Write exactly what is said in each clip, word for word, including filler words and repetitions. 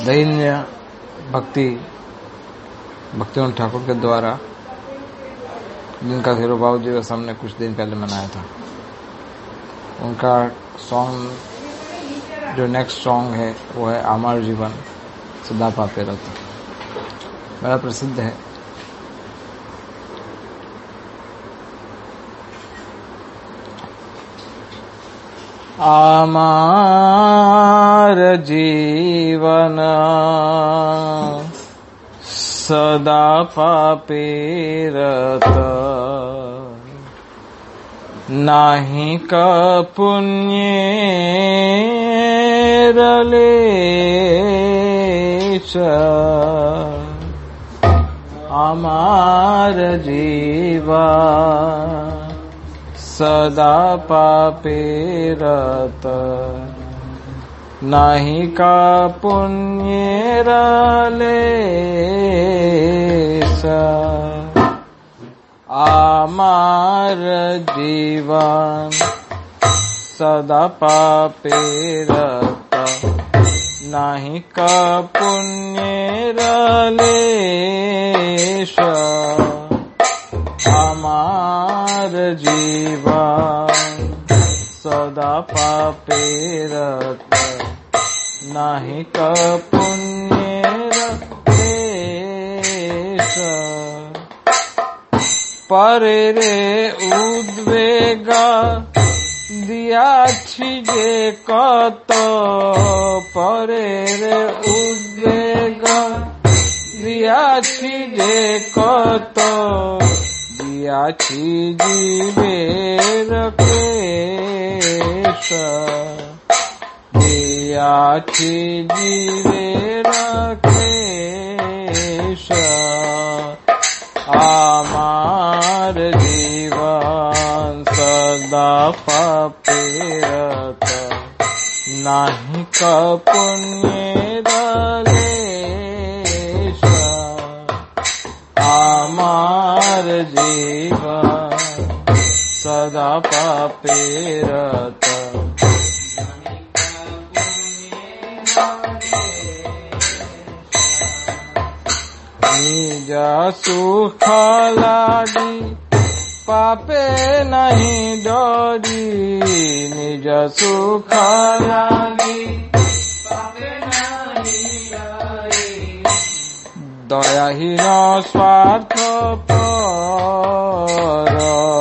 दैन्य भक्ति भक्तिवंत ठाकुर के द्वारा, जिनका धीरूभाव दिवस हमने कुछ दिन पहले मनाया था, उनका सॉन्ग जो नेक्स्ट सॉन्ग है वो है अमर जीवन सदा पापे रत। बड़ा प्रसिद्ध है। अमर जीवन सदा पापे रत, नाही का पुण्य रलेश। अमर जीवन सदा पापे रत, नाही का पुण्य रलेश। अमर जीवन सदा पापे रत, नाही का पुण्य रलेश। अमर जीवन सदा पापे रत, नाही का पुण्य रलेश। परे रे उद्वेगा दियाछि जे कत, परे रे उद्वेगा दियाछि जे कत, दियाछि जीवेर क्लेश। दियाछि जीवेर क्लेश। अमर जीवन सदा पापे रत, नाही का पुण्य रलेश। अमर जीवन सदा पापे रत, निज सुख लागी पापे नहीं डरी। निज सुख लागी पापे नहीं डरी, दयाहीन स्वार्थ पर।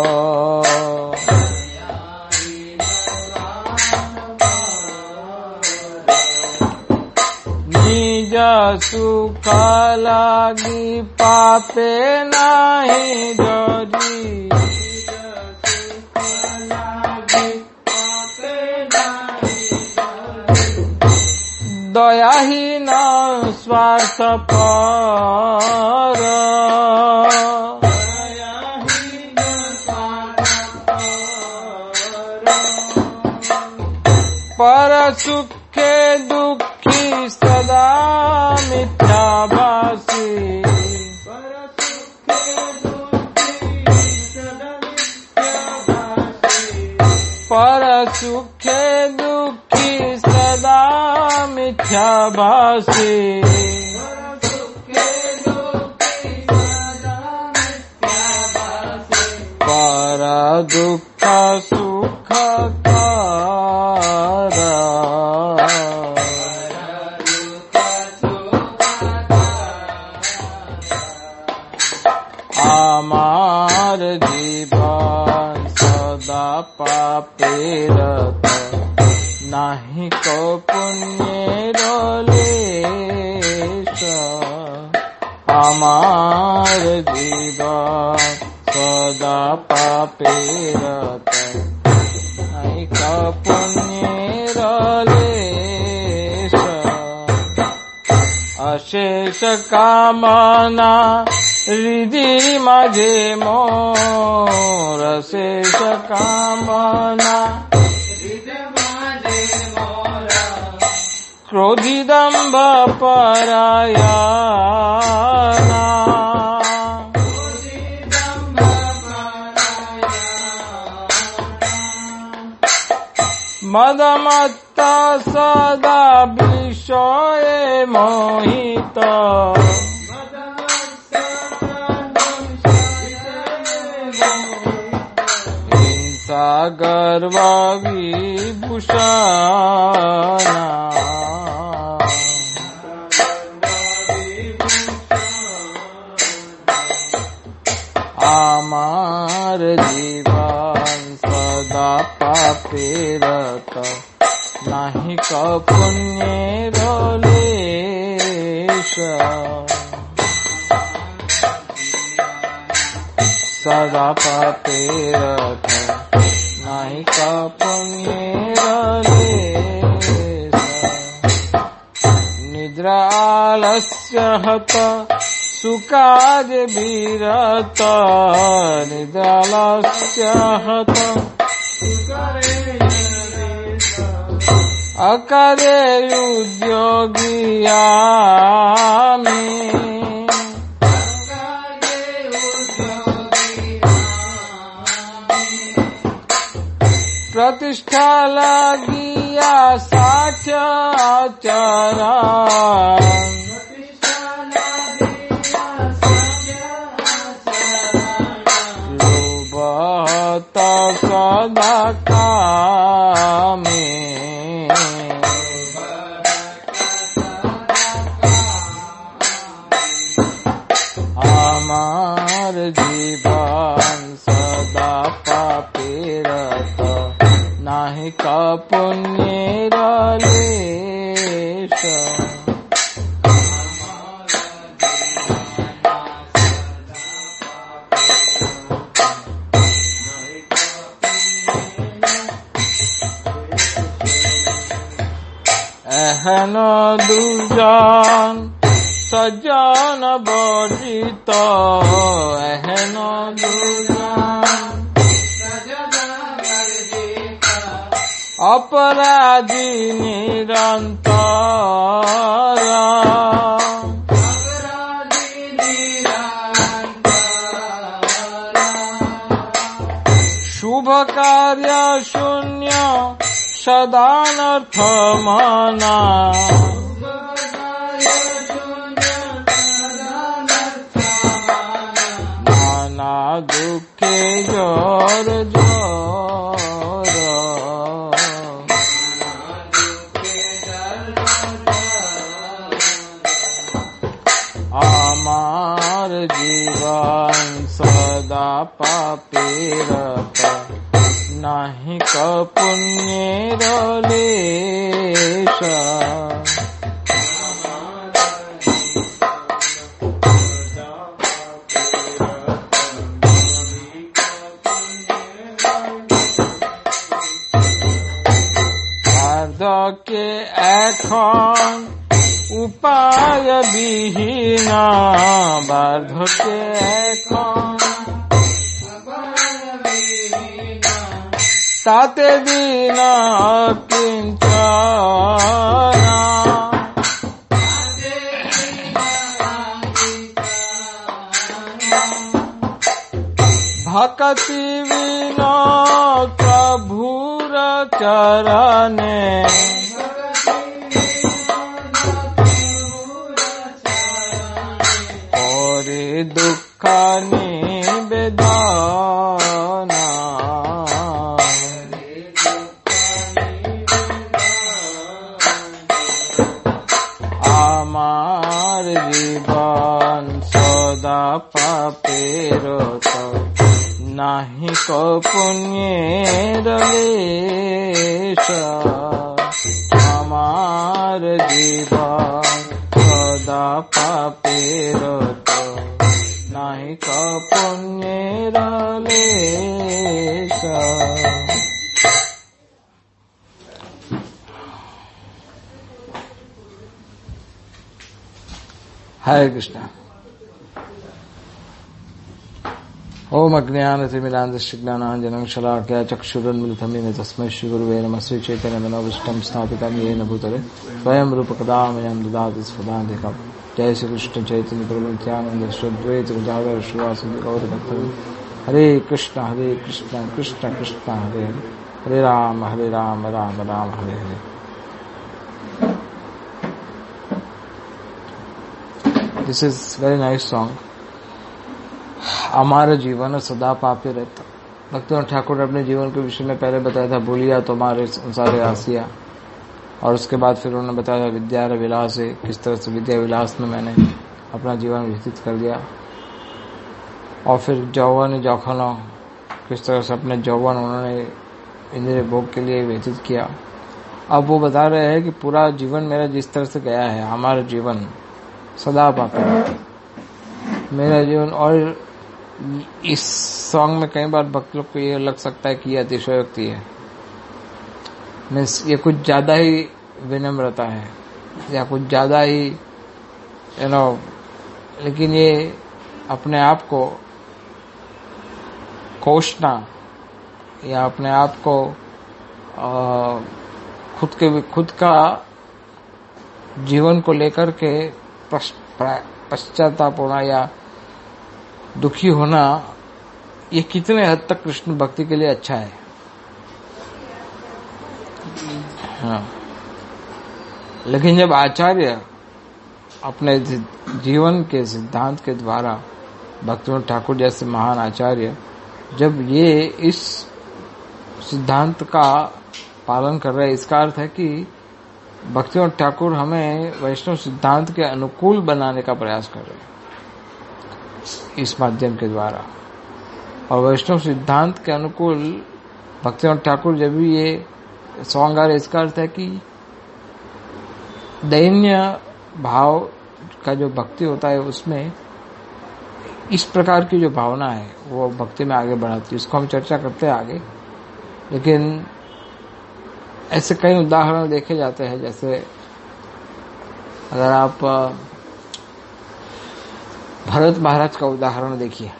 निज सुख लागी पापे नहीं डरी। दयाहीन स्वार्थ पर। पर सुखे दुखी सदा मिथ्याभासी। पर सुखे दुखी सदा मिथ्याभासी। पर दुख सुख कर। अमर जीवन सदा पापे रत, नाही को पुण्य रलेश। अमर जीवन सदा पापे रत, नाही का पुण्य रलेश। अशेष कामना हृदय माझे मोर। अशेष कामना क्रोधी दंभ परायणा। मदमत्त सदा विष विषये मोहित हिंसा गर्व विभूषण आमार जीवन सदा पापे रत नहीं क पुण्य लेश सदा पापे रत नहीं क पुण्य लेश निद्रा आलस्य हत सुकाज विरत निद्रालस्य हत अकरे उद्योगियामि प्रतिष्ठा लगिया साक्ष्य आचरण लोभत सदा कामे आमार जीवन सदा पापे रत नाही का पुण्य लेश एहन दुर्जन सज्जन वर्जित एहन दुर्जन अपराधी निरंतर शुभ कार्य शून्य सदानर्थ मना नाना दुखे जोर जोर आमार जीवन सदा पापे रत नहीं क पुण्य लेश বার্ধক্যে এখন উপায় বিহীন বার্ধক্যে এখন তাতে দিন কিঞ্চন भक्ति बिना प्रभुर चरणे और दुख निवेदना आमार जीवन सदा पापेर नहीं को पुण्य लेश हमार जीवन सदा पापेर नहीं को पुण्य लेश। हरे कृष्ण। ओम अज्ञानतिमिरान्धस्य ज्ञानाञ्जनं शलाकया चक्षुरुन्मिलितं येन तस्मै श्रीगुरुवे नमः। श्रीचैतन्यमनोभीष्टं स्थापितं येन भूतले स्वयं रूपकदा मह्यं ददाति स्वदान्तिकम्। जय श्री कृष्ण चैतन्य प्रभु नित्यानंद श्री अद्वैत गदाधर श्रीवासदि गौरभक्तवृन्द। Hare Krishna Hare Krishna Krishna Krishna Hare Hare, Hare Rama Hare Rama Rama Rama Hare Hare. This is very nice song. हमारा जीवन सदा पापे रहता। भक्तिनाथ ठाकुर ने अपने जीवन के विषय में पहले बताया था, भूलिया तुम्हारे संसारे आसिया, और उसके बाद फिर उन्होंने बताया विद्या विलास है, किस तरह से विद्या विलास में मैंने अपना जीवन व्यतीत कर दिया, और फिर जौवन जौखनों, किस तरह से अपने जौवन उन्होंने इंद्रिय भोग के लिए व्यतीत किया। अब वो बता रहे हैं कि पूरा जीवन मेरा जिस तरह से गया है, हमारा जीवन सदा पापी मेरा जीवन। और इस सॉन्ग में कई बार भक्त लोग को ये लग सकता है कि ये अतिशयोक्ति है, मीन्स ये कुछ ज्यादा ही विनम्रता है या कुछ ज्यादा ही यू नो, लेकिन ये अपने आप को कोसना या अपने आप को आ, खुद के खुद का जीवन को लेकर के पश्चाताप होना या दुखी होना, ये कितने हद तक कृष्ण भक्ति के लिए अच्छा है। हाँ, लेकिन जब आचार्य अपने जीवन के सिद्धांत के द्वारा, भक्तिनाथ ठाकुर जैसे महान आचार्य, जब ये इस सिद्धांत का पालन कर रहे हैं, इसका अर्थ है कि भक्तिनाथ ठाकुर हमें वैष्णव सिद्धांत के अनुकूल बनाने का प्रयास कर रहे हैं इस माध्यम के द्वारा। और वैष्णव सिद्धांत के अनुकूल भक्तिनाथ ठाकुर जब भी ये सॉन्ग आ रहे, इसका अर्थ है कि दैन्य भाव का जो भक्ति होता है उसमें इस प्रकार की जो भावना है वो भक्ति में आगे बढ़ाती है। इसको हम चर्चा करते हैं आगे, लेकिन ऐसे कई उदाहरण देखे जाते हैं। जैसे अगर आप भरत महाराज का उदाहरण देखिए,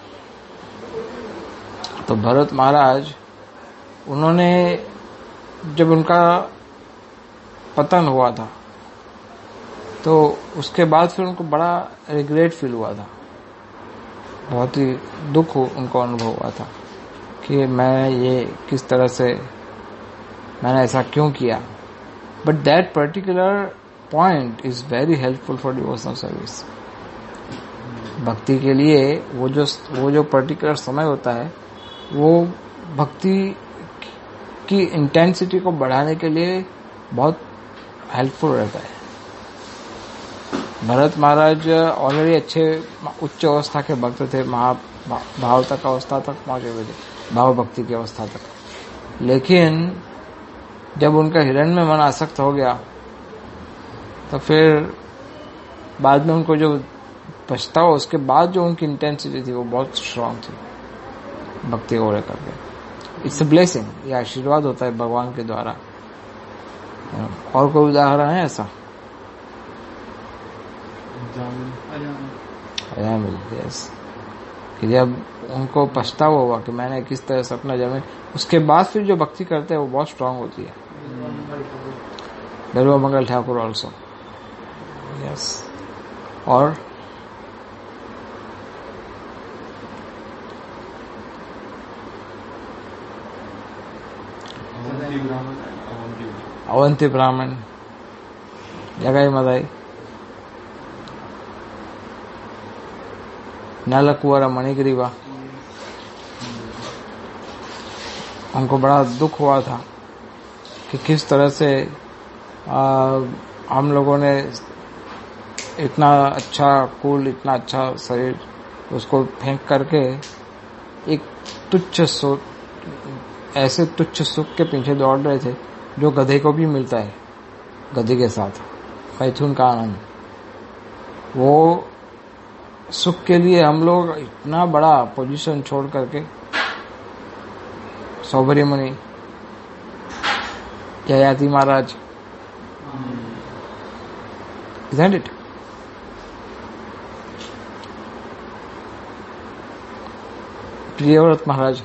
तो भरत महाराज, उन्होंने जब उनका पतन हुआ था तो उसके बाद फिर उनको बड़ा रिग्रेट फील हुआ था, बहुत ही दुख उनको अनुभव हुआ था कि मैं ये किस तरह से, मैंने ऐसा क्यों किया। But that particular point is very helpful for devotional service. भक्ति के लिए वो जो वो जो पर्टिकुलर समय होता है वो भक्ति की इंटेंसिटी को बढ़ाने के लिए बहुत हेल्पफुल रहता है। भरत महाराज ऑलरेडी अच्छे उच्च अवस्था के भक्त थे, महा भाव तक अवस्था तक पहुंचे हुए थे, भाव भक्ति की अवस्था तक। लेकिन जब उनका हिरण में मन आसक्त हो गया तो फिर बाद में उनको जो पछतावा, उसके बाद जो उनकी इंटेंसिटी थी वो बहुत स्ट्रांग थी भक्ति को लेकर के। इट्स अ ब्लेसिंग, ये आशीर्वाद होता है भगवान के द्वारा। और कोई उदाहरण है ऐसा? अयामिल, यस, कि जब उनको पछतावा हुआ कि मैंने किस तरह से अपना जमीन, उसके बाद फिर जो भक्ति करते हैं वो बहुत स्ट्रांग होती है। Bilva Mangal Thakur also, yes. और अवंती ब्राह्मण, लगाई मदाई, नालकुआरा मणिग्रीवा, उनको बड़ा दुख हुआ था कि किस तरह से आ, हम लोगों ने इतना अच्छा कुल, इतना अच्छा शरीर, उसको फेंक करके एक तुच्छ सुख, ऐसे तुच्छ सुख के पीछे दौड़ रहे थे जो गधे को भी मिलता है, गधे के साथ मैथुन का आनंद। वो सुख के लिए हम लोग इतना बड़ा पोजीशन छोड़ करके, सौभरी मुनि, जयाति महाराज, isn't it? प्रियव्रत महाराज,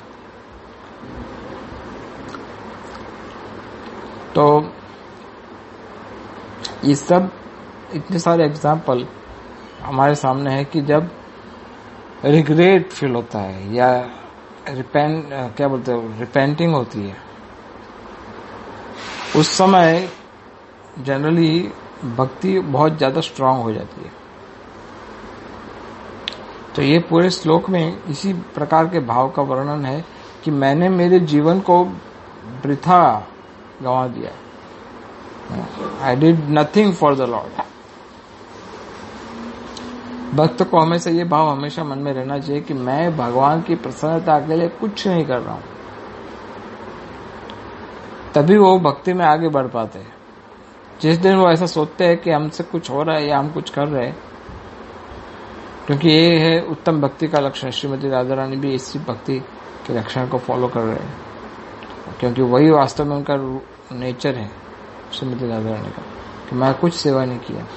तो ये सब इतने सारे एग्जाम्पल हमारे सामने है कि जब रिग्रेट फील होता है या रिपेंट, क्या बोलते हैं, रिपेंटिंग होती है, उस समय जनरली भक्ति बहुत ज्यादा स्ट्रांग हो जाती है। तो ये पूरे श्लोक में इसी प्रकार के भाव का वर्णन है कि मैंने मेरे जीवन को वृथा गंवा दिया। I did nothing for the Lord. भक्त को हमेशा ये भाव हमेशा मन में रहना चाहिए कि मैं भगवान की प्रसन्नता के लिए कुछ नहीं कर रहा हूं, तभी वो भक्ति में आगे बढ़ पाते हैं। जिस दिन वो ऐसा सोचते हैं कि हमसे कुछ हो रहा है या हम कुछ कर रहे हैं, क्योंकि ये है उत्तम भक्ति का लक्षण। श्रीमती राधा रानी भी इसी भक्ति के लक्षण को फॉलो कर रहे हैं, क्योंकि वही वास्तव में उनका नेचर है श्रीमती राधा रानी का, कि मैं कुछ सेवा नहीं किया।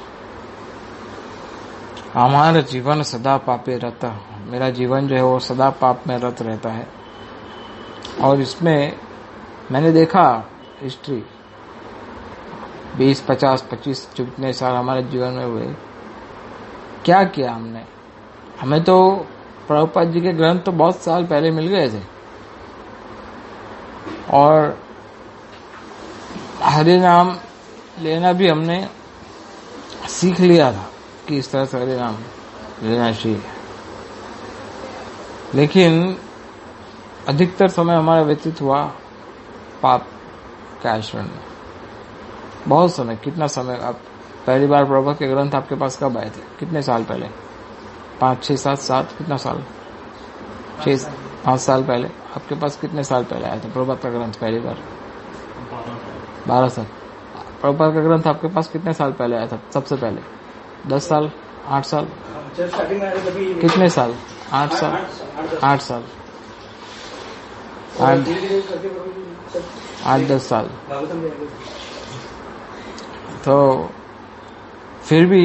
हमारा जीवन सदा पापे रहता, मेरा जीवन जो है वो सदा पाप में रत रहता है। और इसमें मैंने देखा हिस्ट्री बीस पचास पच्चीस जितने साल हमारे जीवन में हुए, क्या किया हमने। हमें तो प्रभुपाद जी के ग्रंथ तो बहुत साल पहले मिल गए थे, और हरि नाम लेना भी हमने सीख लिया था कि इस तरह से हरि नाम लेना चाहिए। लेकिन अधिकतर समय हमारा व्यतीत हुआ पाप के आचरण में। बहुत समय, कितना समय। आप पहली बार प्रभुपाद के ग्रंथ आपके पास कब आए थे? कितने साल पहले? पाँच छह सात सात कितना साल? छह पाँच साल पहले। आपके पास कितने साल पहले आया था प्रभुपाद का ग्रंथ पहली बार? बारह साल। प्रभुपाद का ग्रंथ आपके पास कितने साल पहले आया था सबसे पहले? दस साल? आठ साल? कितने साल? आठ साल? आठ साल आठ आठ दस साल। तो फिर भी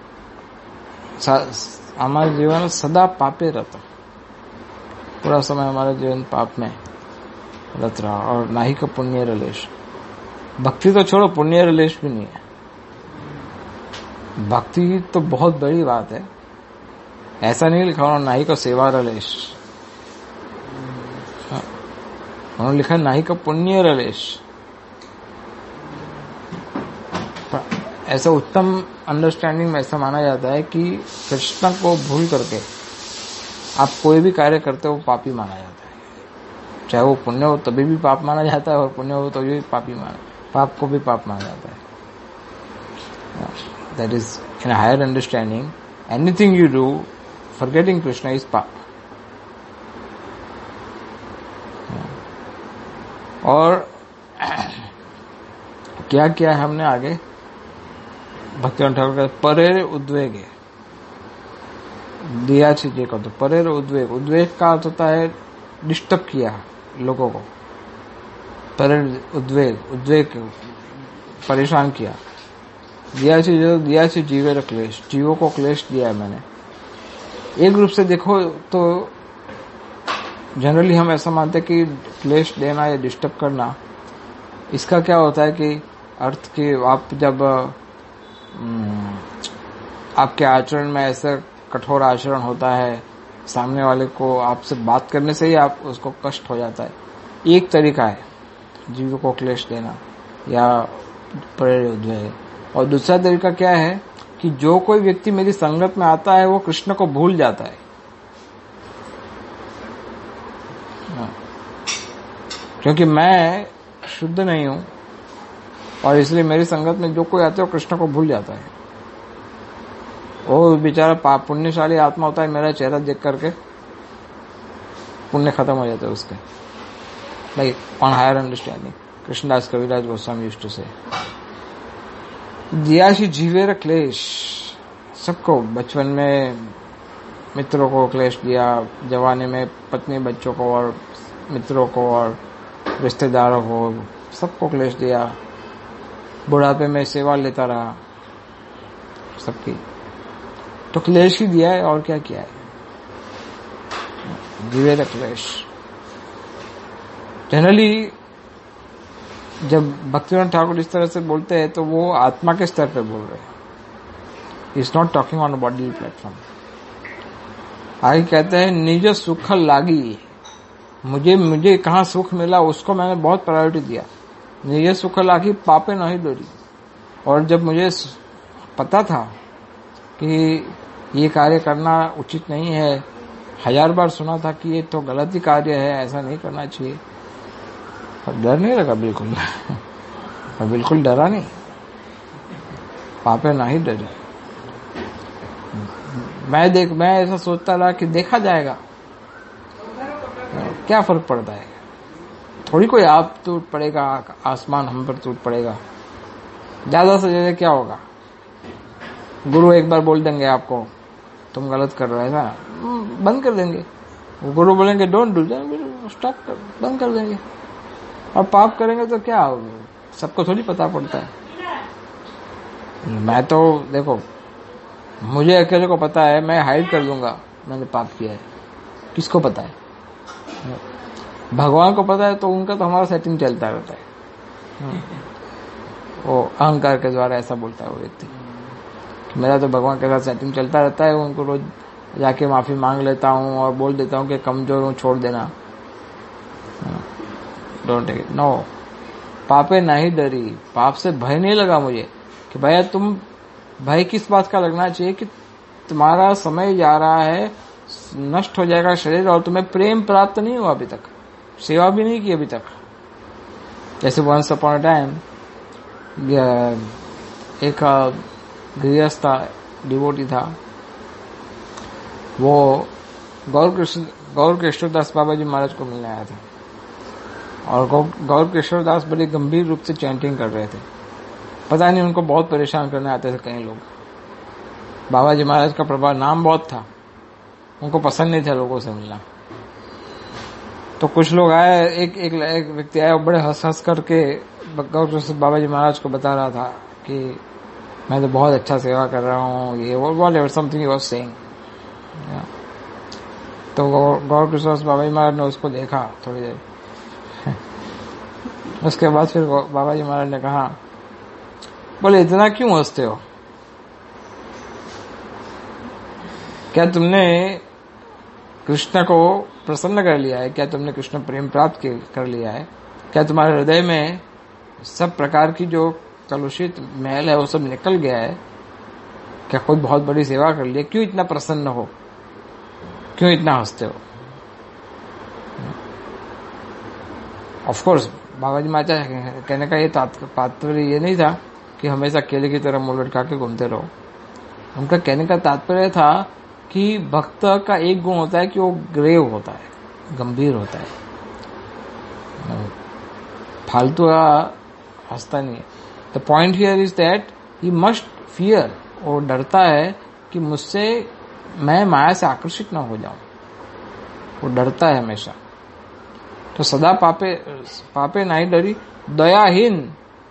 हमारे जीवन सदा पापे रहता, पूरा समय हमारा जीवन पाप में रत रहा, और ना ही का पुण्य रलेश। भक्ति तो छोड़ो, पुण्य रलेश भी नहीं है। भक्ति तो बहुत बड़ी बात है, ऐसा नहीं लिखा उन्होंने ना ही का सेवा रलेश, उन्होंने लिखा ना ही का पुण्य रलेश। ऐसा उत्तम अंडरस्टैंडिंग में ऐसा माना जाता है कि कृष्ण को भूल करके आप कोई भी कार्य करते हो वो पापी माना जाता है। चाहे वो पुण्य हो तभी भी पाप माना जाता है, और पुण्य हो तो भी पापी माना, पाप को भी पाप माना जाता है। That is in higher understanding, anything you do forgetting Krishna is पाप। और क्या किया है हमने आगे? भक्तिवेदांत ठाकुर का परेर उद्वेग दिया चीजें को, तो परेर उद्वेग, उद्वेग का अर्थ होता है डिस्टर्ब किया लोगों को। परेर उद्वेग, उद्वेग परेशान किया। दिया चीजें, दिया सी जीवे र क्लेश, जीवों को क्लेश दिया है मैंने। एक रूप से देखो तो जनरली हम ऐसा मानते हैं कि क्लेश देना या डिस्टर्ब करना, इसका क्या होता है कि अर्थ कि आप जब आपके आचरण में ऐसा कठोर आचरण होता है, सामने वाले को आपसे बात करने से ही आप उसको कष्ट हो जाता है। एक तरीका है जीव को क्लेश देना या प्रेरित है। और दूसरा तरीका क्या है कि जो कोई व्यक्ति मेरी संगत में आता है वो कृष्ण को भूल जाता है, क्योंकि मैं शुद्ध नहीं हूं, और इसलिए मेरी संगत में जो कोई आता है वो कृष्ण को भूल जाता है। वो बेचारा पाप पुण्यशाली आत्मा होता है, मेरा चेहरा देख करके पुण्य खत्म हो जाता है उसके। Like on higher understanding, Krishnadas Kaviraj Goswami used to say, दियाशी जीवेर क्लेश। सबको बचपन में मित्रों को क्लेश दिया, जवानी में पत्नी बच्चों को और मित्रों को और रिश्तेदारों को, सबको क्लेश दिया। बुढ़ापे में सेवा लेता रहा सबकी, तो क्लेश ही दिया है और क्या किया है? जीवेर क्लेश। जनरली जब भक्तिवेदांत ठाकुर इस तरह से बोलते हैं तो वो आत्मा के स्तर पे बोल रहे हैं, is not talking on body platform. आगे कहते हैं निज सुख लागी, मुझे मुझे कहाँ सुख मिला उसको मैंने बहुत प्रायोरिटी दिया। निज सुख लागी पापे नहीं डोरी। और जब मुझे पता था कि ये कार्य करना उचित नहीं है। हजार बार सुना था कि ये तो गलत ही कार्य है, ऐसा नहीं करना चाहिए। पर डर नहीं लगा बिल्कुल। मैं बिल्कुल डरा नहीं, पापे ना ही डरे। मैं देख मैं ऐसा सोचता रहा कि देखा जाएगा, क्या फर्क पड़ता है, थोड़ी कोई आप टूट पड़ेगा, आसमान हम पर टूट पड़ेगा, ज्यादा से ज्यादा क्या होगा। गुरु एक बार बोल देंगे आपको तुम गलत कर रहे हो, ऐसा बंद कर देंगे। गुरु बोलेंगे डोंट डू दैट, स्टॉप कर, बंद कर देंगे। और पाप करेंगे तो क्या होगा, सबको थोड़ी पता पड़ता है। मैं तो देखो, मुझे अकेले को पता है, मैं हाइड कर दूंगा मैंने पाप किया है, किसको पता है? भगवान को पता है, तो उनका तो हमारा सेटिंग चलता रहता है। वो अहंकार के द्वारा ऐसा बोलता है वो व्यक्ति, मेरा तो भगवान के साथ सेटिंग चलता रहता है। उनको रोज जाके माफी मांग लेता हूँ और बोल देता हूँ कि कमजोर हूँ, छोड़ देना, डोंट टेक इट। नो, पापे नहीं डरी, पाप से भय नहीं लगा मुझे कि भैया तुम, भय किस बात का लगना चाहिए कि तुम्हारा समय जा रहा है, नष्ट हो जाएगा शरीर, और तुम्हें प्रेम प्राप्त नहीं हुआ अभी तक, सेवा भी नहीं की अभी तक। जैसे वंस अपॉन अ टाइम एक गृहस्थ डिवोटी था, वो गौर कृष्ण गौर केशवदास बाबा जी महाराज को मिलने आया था, और गौर केशवदास बड़े गंभीर रूप से चैंटिंग कर रहे थे। पता नहीं उनको बहुत परेशान करने आते थे कई लोग। बाबा जी महाराज का प्रभाव, नाम बहुत था, उनको पसंद नहीं था लोगों से मिलना। तो कुछ लोग आए, एक एक, एक व्यक्ति आया, बड़े हंस हंस करके गौर बाबा जी महाराज को बता रहा था कि मैं तो बहुत अच्छा सेवा कर रहा हूँ, ये whatever something he was saying. तो गौर कृष्ण बाबा जी महाराज ने उसको देखा थोड़ी देर, उसके बाद फिर बाबा जी महाराज ने कहा, बोले इतना क्यों हंसते हो, क्या तुमने कृष्ण को प्रसन्न कर लिया है, क्या तुमने कृष्ण प्रेम प्राप्त कर लिया है, क्या तुम्हारे हृदय में सब प्रकार की जो कलुषित मैल है वो सब निकल गया है, क्या कोई बहुत बड़ी सेवा कर ली, क्यों इतना प्रसन्न हो, क्यों इतना हंसते हो। ऑफ कोर्स बाबा जी महाराज कहने का ये तात्पर्य ये नहीं था कि हमेशा केले की तरह मुंह लटका के घूमते रहो। उनका कहने का तात्पर्य था कि भक्त का एक गुण होता है कि वो ग्रेव होता है, गंभीर होता है, फालतू हंसता नहीं है। The point here is that he must fear, वो डरता है कि मुझसे मैं माया से आकर्षित ना हो जाऊं, वो डरता है हमेशा। तो सदा पापे पापे नहीं डरी, दयाहीन,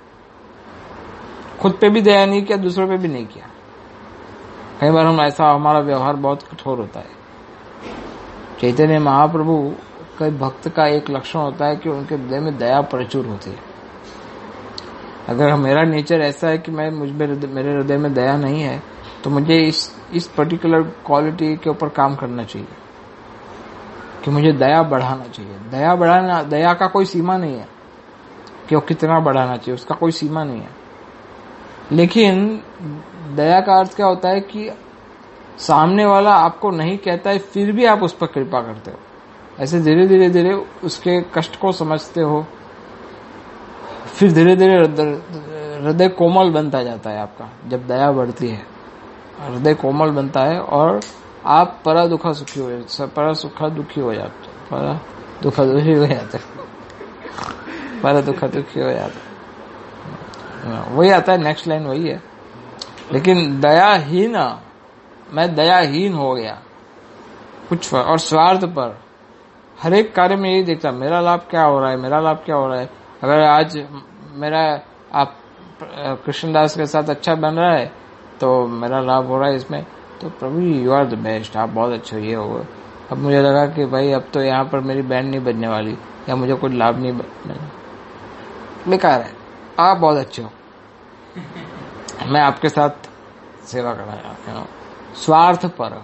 खुद पे भी दया नहीं किया, दूसरों पे भी नहीं किया। कई बार हम ऐसा, हमारा व्यवहार बहुत कठोर होता है। चैतन्य महाप्रभु कई भक्त का एक लक्षण होता है कि उनके हृदय में दया प्रचुर होती है। अगर मेरा नेचर ऐसा है कि मैं मुझ में मेरे हृदय में दया नहीं है, तो मुझे इस इस पर्टिकुलर क्वालिटी के ऊपर काम करना चाहिए कि मुझे दया बढ़ाना चाहिए। दया बढ़ाना, दया का कोई सीमा नहीं है कि वो कितना बढ़ाना चाहिए, उसका कोई सीमा नहीं है। लेकिन दया का अर्थ क्या होता है कि सामने वाला आपको नहीं कहता है, फिर भी आप उस पर कृपा करते हो। ऐसे धीरे धीरे धीरे उसके कष्ट को समझते हो, फिर धीरे धीरे हृदय कोमल बनता जाता है आपका। जब दया बढ़ती है हृदय कोमल बनता है और आप परा दुखा सुखी हो जाते, परा सुखा दुखी हो जाते, परा दुखा दुखी हो जाते परा दुखा दुखी हो जाते वही आता है, नेक्स्ट लाइन वही है। लेकिन दयाहीन, मैं दयाहीन हो गया कुछ और स्वार्थ पर, हर एक कार्य में यही देखता मेरा लाभ क्या हो रहा है, मेरा लाभ क्या हो रहा है। अगर आज मेरा आप कृष्णदास के साथ अच्छा बन रहा है तो मेरा लाभ हो रहा है इसमें, तो Prabhu you are the best, आप बहुत अच्छे हो, ये हो। अब मुझे लगा कि भाई अब तो यहाँ पर मेरी बैंड नहीं बजने वाली या मुझे कोई लाभ नहीं, बेकार है, आप बहुत अच्छे हो, मैं आपके साथ सेवा करना चाहता हूँ। स्वार्थ पर,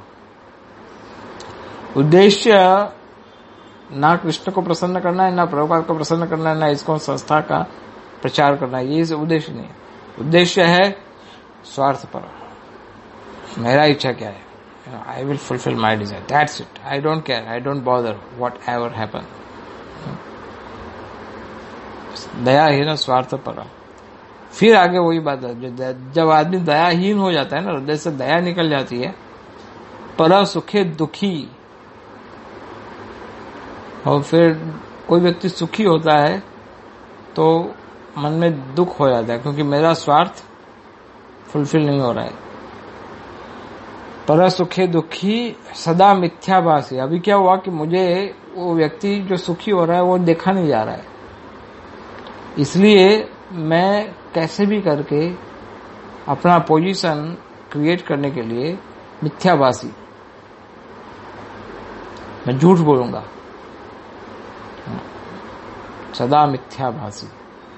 उद्देश्य ना कृष्ण को प्रसन्न करना है, ना प्रभुपाद को प्रसन्न करना है, ना इसको संस्था का प्रचार करना है, ये उद्देश्य नहीं है। उद्देश्य है स्वार्थ पर, मेरा इच्छा क्या है, I will fulfill my desire. That's it. I don't care. I don't bother whatever happen. दयाहीन स्वार्थ पर। फिर आगे वही बात है, जो जब आदमी दयाहीन हो जाता है ना, हृदय से दया निकल जाती है, पर सुखे दुखी। और फिर कोई व्यक्ति सुखी होता है तो मन में दुख हो जाता है, क्योंकि मेरा स्वार्थ फुलफिल नहीं हो रहा है। पर सुखे दुखी सदा मिथ्याभासी। अभी क्या हुआ कि मुझे वो व्यक्ति जो सुखी हो रहा है वो देखा नहीं जा रहा है, इसलिए मैं कैसे भी करके अपना पोजीशन क्रिएट करने के लिए मिथ्याभासी, मैं झूठ बोलूंगा, सदा मिथ्याभासी।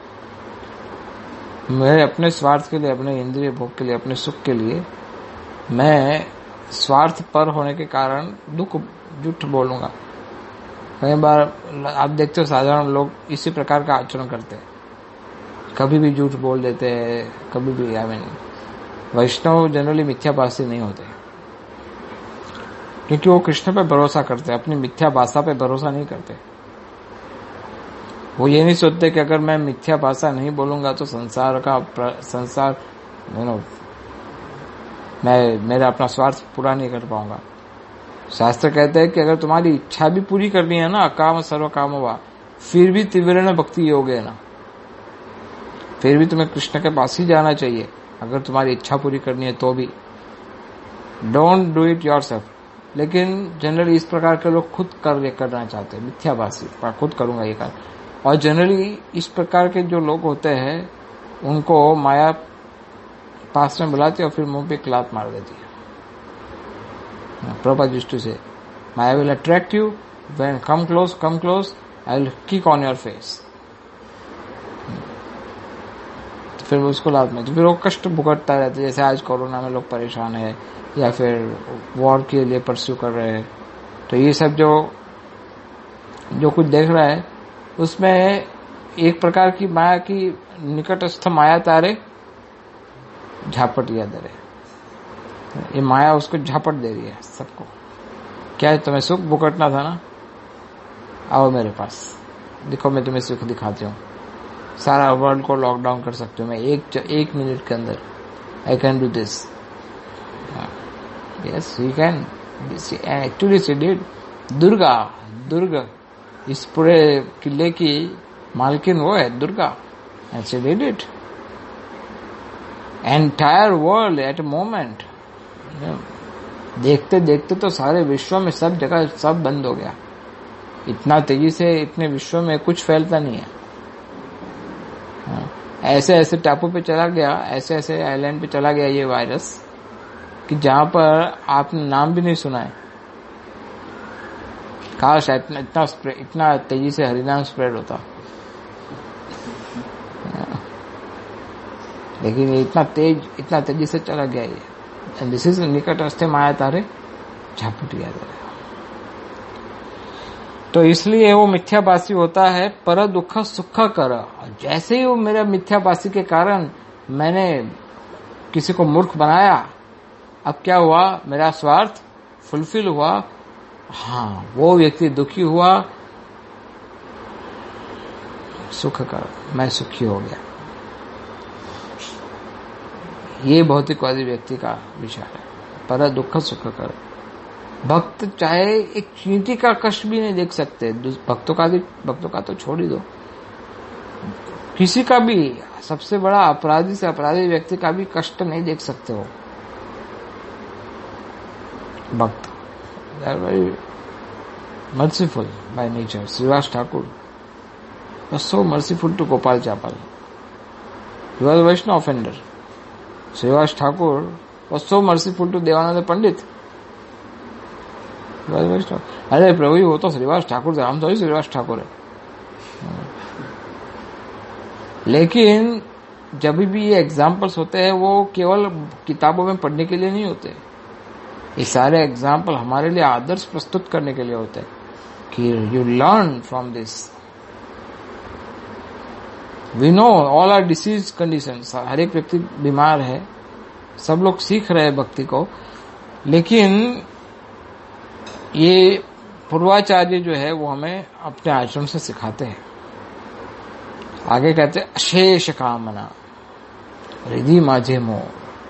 मेरे अपने स्वार्थ के लिए, अपने इंद्रिय भोग के लिए, अपने सुख के लिए मैं स्वार्थ पर होने के कारण दुख झूठ बोलूंगा। कई बार आप देखते हो साधारण लोग इसी प्रकार का आचरण करते हैं, कभी भी झूठ बोल देते हैं, कभी भी। आई मीन वैष्णव जनरली मिथ्याभासी नहीं होते, क्योंकि वो कृष्ण पे भरोसा करते हैं, अपनी मिथ्या भाषा पे भरोसा नहीं करते। वो ये नहीं सोचते कि अगर मैं मिथ्या भाषा नहीं बोलूंगा तो संसार का संसार यू नो मैं मेरा अपना स्वार्थ पूरा नहीं कर पाऊंगा। शास्त्र कहते हैं कि अगर तुम्हारी इच्छा भी पूरी करनी है ना, अकाम सर्व काम हुआ, फिर भी तीव्र भक्ति योग है ना, फिर भी तुम्हें कृष्ण के पास ही जाना चाहिए। अगर तुम्हारी इच्छा पूरी करनी है तो भी डोंट डू इट योरसेल्फ। लेकिन जनरली इस प्रकार के लोग खुद कर करना चाहते हैं, मिथ्याभासी, खुद करूंगा ये कार्य। और जनरली इस प्रकार के जो लोग होते हैं उनको माया पास में बुलाती है और फिर मुंह पे क्लात मार देती है। Prabhupada used to say, Maya will attract you, when come close, come close, I will kick on your face. तो फिर उसको लात में, तो फिर वो कष्ट भुगतता रहता है। जैसे आज कोरोना में लोग परेशान है या फिर वॉर के लिए परस्यू कर रहे हैं, तो ये सब जो जो कुछ देख रहा है उसमें एक प्रकार की माया की निकटस्थ माया तारे झापट या दे रहे, ये माया उसको झापट दे रही है सबको। क्या है, तुम्हें सुख भुगतना था ना, आओ मेरे पास, देखो मैं तुम्हें सुख दिखाती हूँ, सारा वर्ल्ड को लॉकडाउन कर सकती हूँ मैं एक एक मिनट के अंदर। I can do this. Yes you can, actually she did. Durga, Durga, इस पूरे किले की मालकिन वो है Durga, and she did it. Entire world at a moment, देखते देखते तो सारे विश्व में सब जगह सब बंद हो गया। इतना तेजी से इतने विश्व में कुछ फैलता नहीं है। ऐसे ऐसे टापू पे चला गया, ऐसे ऐसे आइलैंड पे चला गया ये वायरस कि जहां पर आपने नाम भी नहीं सुना है। काश इतना इतना इतना तेजी से हरिनाम स्प्रेड होता, लेकिन ये इतना तेज इतना तेजी से चला गया ये। एंड दिस इज निकटस्थ माया तारे झापटिया दे। तो इसलिए वो मिथ्याभासी होता है, पर दुख सुख कर। जैसे ही वो मेरा मिथ्याभासी के कारण मैंने किसी को मूर्ख बनाया, अब क्या हुआ, मेरा स्वार्थ फुलफिल हुआ। हाँ, वो व्यक्ति दुखी हुआ, सुख कर, मैं सुखी हो गया। ये भौतिकवादी व्यक्ति का विचार है, पर दुख सुख कर। भक्त चाहे एक चींटी का कष्ट भी नहीं देख सकते, भक्तों का भी, भक्तों का तो छोड़ ही दो, किसी का भी, सबसे बड़ा अपराधी से अपराधी व्यक्ति का भी कष्ट नहीं देख सकते हो भक्त। They are very merciful by nature. Shrivas Thakur was so merciful to Gopal Chapal. He was a Vaishnava offender. Srivas Thakur was so merciful to Devananda Pandit. He was a Vaishnava. अरे प्रभु वो तो श्रीवास ठाकुर थे, हम तो ही श्रीवास ठाकुर है। लेकिन जब भी ये एग्जाम्पल्स होते हैं वो केवल किताबों में पढ़ने के लिए नहीं होते, ये सारे एग्जाम्पल हमारे लिए आदर्श प्रस्तुत करने के लिए होते हैं कि you learn from this. We know all are disease conditions, हर एक व्यक्ति बीमार है, सब लोग सीख रहे हैं भक्ति को, लेकिन ये पूर्वाचार्य जो है वो हमें अपने आश्रम से सिखाते हैं। आगे कहते हैं अशेष कामना हृदय माझे मोह।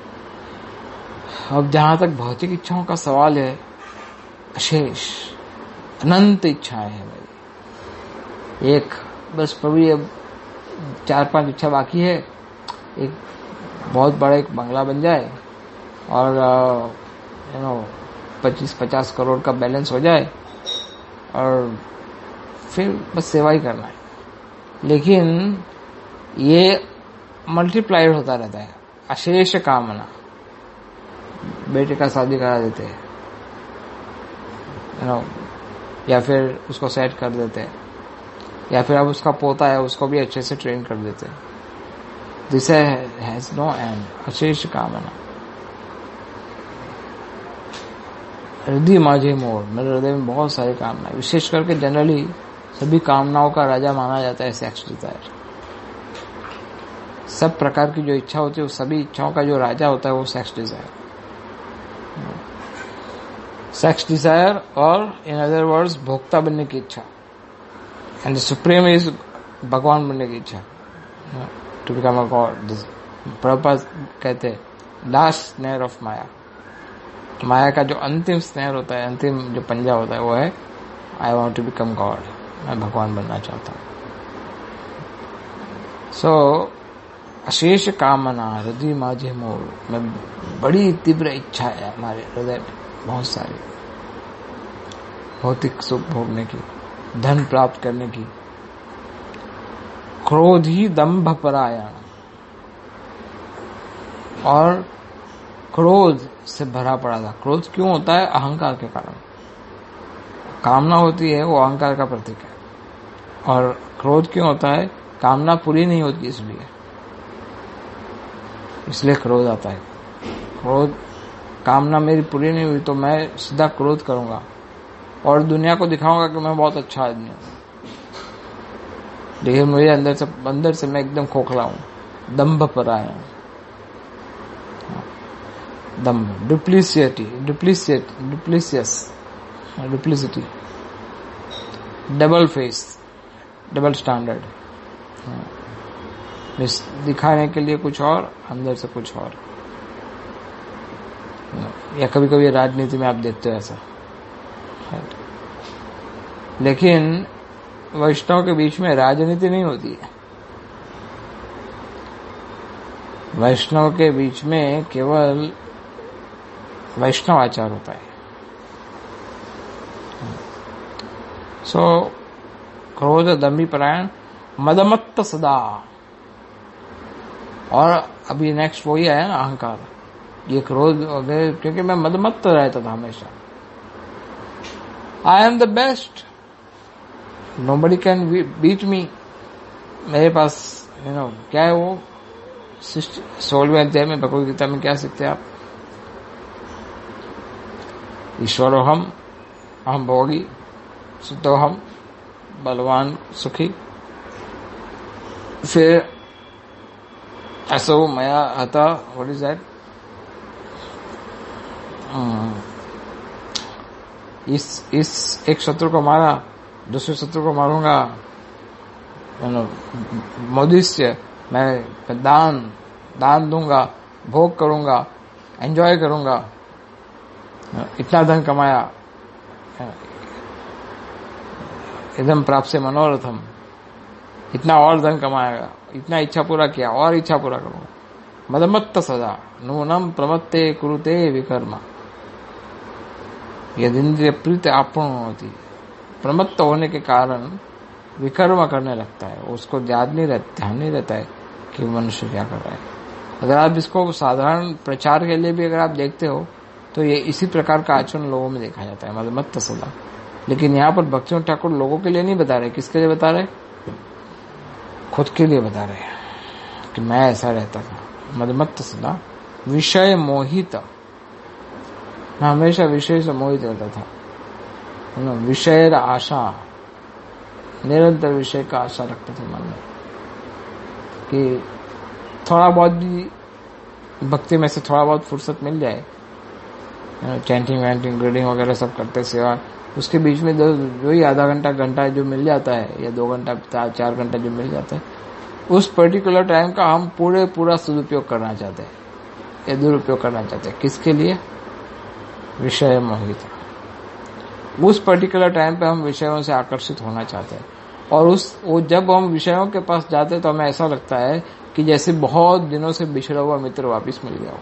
अब जहां तक भौतिक इच्छाओं का सवाल है, अशेष अनंत इच्छाएं है मेरी। एक बस प्रभु ये चार पांच इच्छा बाकी है, एक बहुत बड़ा एक बंगला बन जाए और यू नो पच्चीस पचास करोड़ का बैलेंस हो जाए और फिर बस सेवा ही करना है। लेकिन ये मल्टीप्लाइड होता रहता है। अशेष कामना, बेटे का शादी करा देते हैं यू नो, या फिर उसको सेट कर देते हैं, या फिर अब उसका पोता है उसको भी अच्छे से ट्रेन कर देते हैं। This has no end. अशेष कामना हृदय माझे मोर, मेरे हृदय में बहुत सारी कामनाएं। विशेष करके जनरली सभी कामनाओं का राजा माना जाता है सेक्स डिजायर। सब प्रकार की जो इच्छा होती है वो सभी इच्छाओं का जो राजा होता है वो सेक्स डिजायर। सेक्स डिजायर और इन अदर वर्ड्स भोक्ता बनने की इच्छा, एंड द सुप्रीम इज भगवान बनने की इच्छा, to become a god. Prabhupada कहते हैं लास्ट स्नेयर ऑफ माया। माया का जो अंतिम स्नेयर होता है, अंतिम जो पंजा होता है वो है I want to become god, मैं भगवान बनना चाहता हूँ। सो so, अशेष कामना हृदय माझे मोर, में बड़ी तीव्र इच्छा है हमारे हृदय में, बहुत सारी भौतिक सुख भोगने की, धन प्राप्त करने की। क्रोध ही दंभ परायण, और क्रोध से भरा पड़ा था। क्रोध क्यों होता है? अहंकार के कारण। कामना होती है वो अहंकार का प्रतीक है। और क्रोध क्यों होता है? कामना पूरी नहीं होती इसलिए इसलिए क्रोध आता है। क्रोध, कामना मेरी पूरी नहीं हुई तो मैं सीधा क्रोध करूंगा और दुनिया को दिखाऊंगा कि मैं बहुत अच्छा आदमी हूं, लेकिन मुझे अंदर से अंदर से मैं एकदम खोखला हूं। दंभ परायण, दंभ, duplicity, duplicit duplicious duplicity, double face, double standard, दिखाने के लिए कुछ और, अंदर से कुछ और। या कभी कभी राजनीति में आप देखते हो ऐसा। लेकिन वैष्णव के बीच में राजनीति नहीं होती है। वैष्णव के बीच में केवल वैष्णव आचार होता है। सो so, क्रोध दंभी परायण मदमत्त सदा, और अभी नेक्स्ट वही है ना अहंकार। ये क्रोध वगैरह, क्योंकि मैं मदमत्त रहता था हमेशा। I am the best, nobody can beat me. मेरे पास यू नो क्या है वो सोलहवें अध्याय में भगवद गीता में क्या सीखते हैं आप? ईश्वरो हम, हम भोगी, सुतो हम, बलवान सुखी। फिर असो मया हता, व्हाट इज दैट? इस इस एक शत्रु को मारा, दूसरे शत्रु को मारूंगा। मोदिष्य, मैं दान दान दूंगा, भोग करूंगा, एंजॉय करूंगा। इतना धन कमाया, इदम प्राप्त से मनोरथम, इतना और धन कमाएगा, इतना इच्छा पूरा किया और इच्छा पूरा करूंगा। मदमत्त सदा नूनम प्रमत्ते कुरुते विकर्मा, यदि इंद्रिय प्रीत आपन होती। प्रमत्त होने के कारण विकर्म करने लगता है, उसको याद नहीं रहता, ध्यान नहीं रहता है कि मनुष्य क्या कर रहा है। अगर आप इसको साधारण प्रचार के लिए भी अगर आप देखते हो तो ये इसी प्रकार का आचरण लोगों में देखा जाता है, मदमत्त सदा। लेकिन यहाँ पर भक्तिनाथ ठाकुर लोगों के लिए नहीं बता रहे, किसके लिए बता रहे? खुद के लिए बता रहे कि मैं ऐसा रहता था, मदमत्त सदा विषय मोहित। मैं हमेशा विषय से मोहित रहता था, विषय आशा, निरंतर विषय का आशा रखते थे मन में कि थोड़ा बहुत भी भक्ति में से थोड़ा बहुत फुर्सत मिल जाए चैंटिंग वैंटिंग रीडिंग वगैरह सब करते सेवा, उसके बीच में जो जो ही आधा घंटा घंटा जो मिल जाता है या दो घंटा चार घंटा जो मिल जाता है, उस पर्टिकुलर टाइम का हम पूरे पूरा सदुपयोग करना चाहते हैं या दुरुपयोग करना चाहते हैं। किसके लिए? विषय मोहित। उस पर्टिकुलर टाइम पे हम विषयों से आकर्षित होना चाहते हैं, और उस वो जब हम विषयों के पास जाते हैं तो हमें ऐसा लगता है कि जैसे बहुत दिनों से बिछड़ा हुआ मित्र वापस मिल गया हो,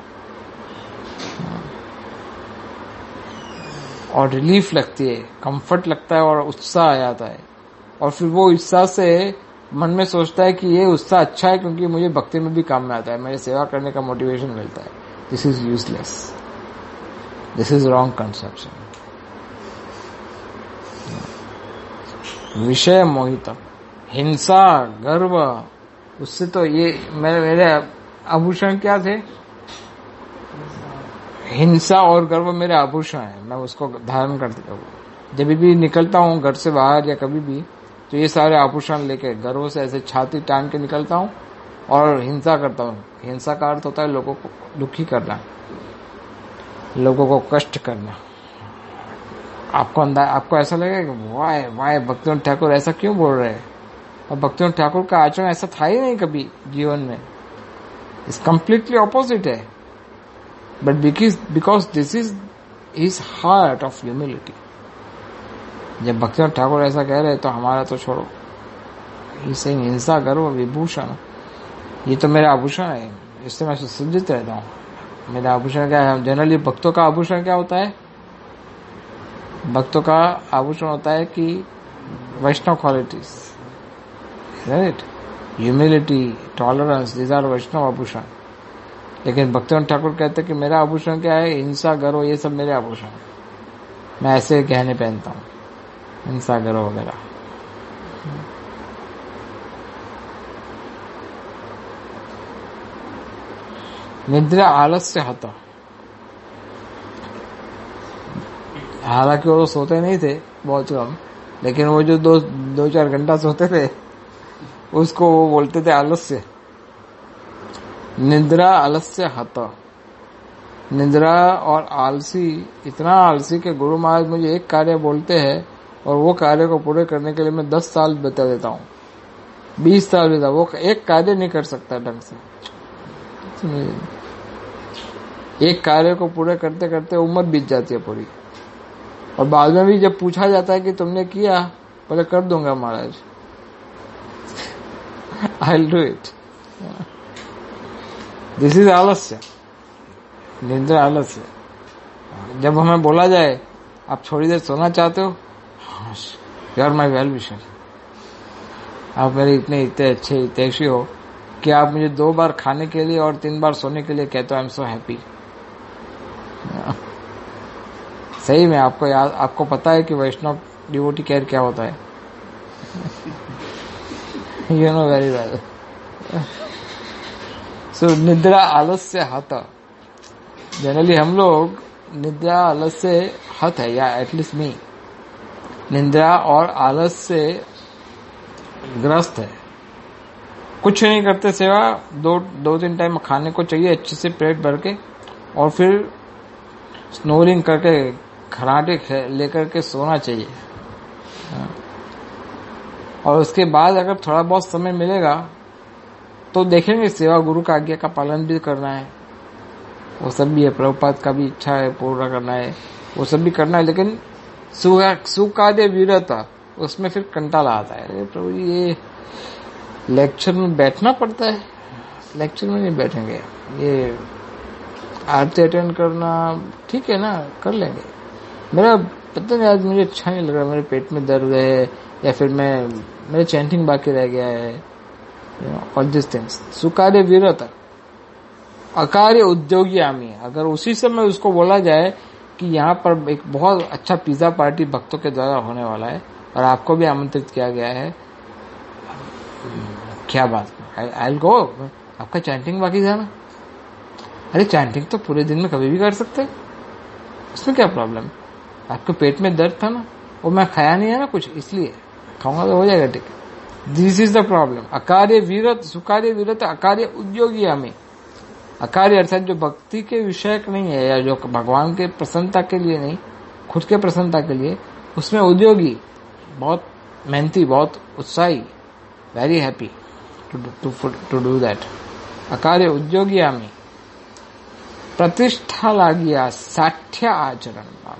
और रिलीफ लगती है, कंफर्ट लगता है और उत्साह आ जाता है। और फिर वो उत्साह से मन में सोचता है कि ये उत्साह अच्छा है क्योंकि मुझे भक्ति में भी काम में आता है, मेरे सेवा करने का मोटिवेशन मिलता है। This is useless, this is wrong conception. विषय मोहित, हिंसा, गर्व, उससे तो ये मेरे मेरे आभूषण क्या थे? हिंसा और गर्व मेरे आभूषण है, मैं उसको धारण करता हूँ। जब भी निकलता हूँ घर से बाहर या कभी भी, तो ये सारे आभूषण लेके गर्व से ऐसे छाती टांग के निकलता हूँ और हिंसा करता हूँ। हिंसा का अर्थ होता है लोगों को दुखी करना, लोगों को कष्ट करना। आपको अंदाज, आपको ऐसा लगेगा कि वाह वाह भक्तिवंत ठाकुर ऐसा क्यों बोल रहे हैं, और भक्तिवंत ठाकुर का आचरण ऐसा था ही नहीं कभी जीवन में, इस कंप्लीटली ऑपोजिट है। But because because this is his heart of humility. जब भक्तिवंत ठाकुर ऐसा कह रहे तो हमारा तो छोड़ो, इसे हिंसा गर्व विभूषण, ये तो मेरा आभूषण है, इससे मैं सुसज्जित रहता हूँ। मेरा आभूषण क्या है? जनरली भक्तों का आभूषण क्या होता है? भक्तों का आभूषण होता है कि Vaishnava qualities, right, humility, tolerance, these are Vaishnava आभूषण। लेकिन भक्तिवंत ठाकुर कहते हैं कि मेरा आभूषण क्या है? हिंसा गर्व, ये सब मेरे आभूषण। मैं ऐसे गहने पहनता हूँ, हिंसा गर्व वगैरह। निद्रा आलस्य हत, हालांकि वो सोते नहीं थे बहुत कम, लेकिन वो जो दो दो चार घंटा सोते थे उसको वो बोलते थे आलस्य। निद्रा आलस्य हत, निद्रा और आलसी, इतना आलसी के गुरु महाराज मुझे एक कार्य बोलते हैं और वो कार्य को पूरे करने के लिए मैं दस साल बिता देता हूँ, बीस साल बिता, वो एक कार्य नहीं कर सकता ढंग से। एक कार्य को पूरे करते करते उम्र बीत जाती है पूरी, और बाद में भी जब पूछा जाता है कि तुमने किया, पहले कर दूंगा Maharaj, I will do it. This is alasya, निद्रा आलस्य। जब हमें बोला जाए आप थोड़ी देर सोना चाहते हो, you are my well wisher, आप मेरे इतने इतने अच्छे हितैषी हो कि आप मुझे दो बार खाने के लिए और तीन बार सोने के लिए कहते हो, आई एम सो हैप्पी। सही में आपको याद, आपको पता है कि वैष्णव डिवोटी केयर क्या होता है? You know very well. So निद्रा आलस्य हत, जनरली हम लोग निद्रा आलस्य हत है, या एटलीस्ट मी निद्रा और आलस से ग्रस्त है। कुछ नहीं करते सेवा, दो दो तीन टाइम खाने को चाहिए अच्छे से पेट भर के, और फिर स्नोरिंग करके खराटे लेकर के सोना चाहिए। और उसके बाद अगर थोड़ा बहुत समय मिलेगा तो देखेंगे सेवा गुरु का आज्ञा का पालन भी करना है, वो सब भी है, प्रभुपाद का भी इच्छा है पूरा करना है, वो सब भी करना है। लेकिन सुखादे वीरता, उसमें फिर कंटाला आता है, अरे प्रभु जी ये लेक्चर में बैठना पड़ता है, लेक्चर में नहीं बैठेंगे, ये आरती अटेंड करना ठीक है ना, कर लेंगे, मेरा पता नहीं आज मुझे अच्छा नहीं लग रहा, मेरे पेट में दर्द है, या फिर मैं मेरे चैंटिंग बाकी रह गया है, ऑल दिस थिंग्स। सुकार्य वीरता, अकार्य उद्योगी आमी, अगर उसी समय उसको बोला जाए कि यहाँ पर एक बहुत अच्छा पिज्जा पार्टी भक्तों के द्वारा होने वाला है और आपको भी आमंत्रित किया गया है, क्या बात, आई विल गो, आपका चैंटिंग बाकी था ना, अरे चैंटिंग तो पूरे दिन में कभी भी कर सकते हैं, उसमें क्या प्रॉब्लम, आपके पेट में दर्द था ना, वो मैं खाया नहीं है ना कुछ, इसलिए खाऊंगा तो हो जाएगा ठीक। This is the problem. अकार्य वीरत, सुकार्य वीरत, अकार्य उद्योगी हमें, अकार्य अर्थात जो भक्ति के विषयक नहीं है या जो भगवान के प्रसन्नता के लिए नहीं, खुद के प्रसन्नता के लिए, उसमें उद्योगी, बहुत मेहनती, बहुत उत्साही, very happy to do that. अकार्य उद्योगी आमी प्रतिष्ठा लागिया साठ्य आचरण.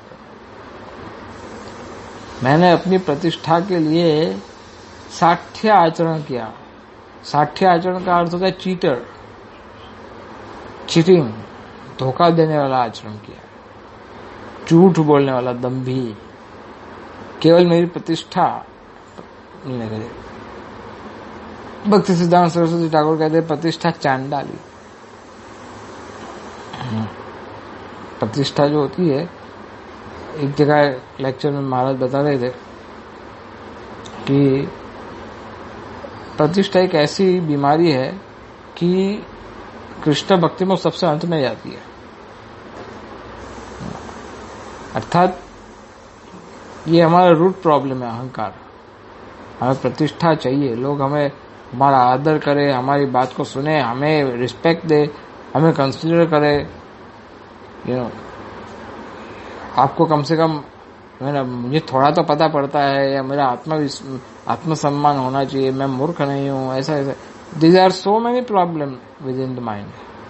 मैंने अपनी प्रतिष्ठा के लिए साठ्य आचरण किया. साठ्य आचरण का अर्थ होता है चीटर, चीटिंग, धोखा देने वाला आचरण किया, झूठ बोलने वाला, दंभी, केवल मेरी प्रतिष्ठा मिलने के लिए. भक्ति सिद्धांत सरस्वती ठाकुर कहते हैं प्रतिष्ठा चांडाली. प्रतिष्ठा जो होती है, एक जगह लेक्चर में महाराज बता रहे थे कि प्रतिष्ठा एक ऐसी बीमारी है कि कृष्ण भक्ति में सबसे अंत में जाती है. अर्थात ये हमारा रूट प्रॉब्लम है, अहंकार. हमें प्रतिष्ठा चाहिए, लोग हमें, हमारा आदर करे, हमारी बात को सुने, हमें रिस्पेक्ट दे, हमें कंसीडर करे. यू नो, आपको कम से कम मेरा, मुझे थोड़ा तो पता पड़ता है, या मेरा आत्मा आत्मसम्मान होना चाहिए, मैं मूर्ख नहीं हूं, ऐसा ऐसा. These are so many problem within the mind.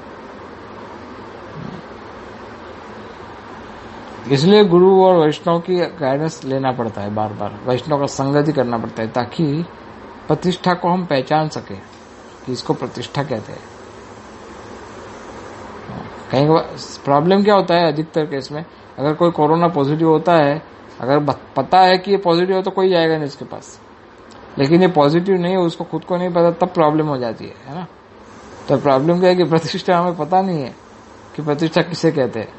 इसलिए गुरु और वैष्णव की गाइडेंस लेना पड़ता है बार बार, वैष्णव का संगति करना पड़ता है, ताकि प्रतिष्ठा को हम पहचान सके कि इसको प्रतिष्ठा कहते हैं. कहीं प्रॉब्लम क्या होता है अधिकतर केस में, अगर कोई कोरोना पॉजिटिव होता है, अगर पता है कि ये पॉजिटिव है तो कोई जाएगा नहीं उसके पास, लेकिन ये पॉजिटिव नहीं है, उसको खुद को नहीं पता, तब प्रॉब्लम हो जाती है, है ना. तो प्रॉब्लम क्या है कि प्रतिष्ठा हमें पता नहीं है कि प्रतिष्ठा किसे कहते हैं.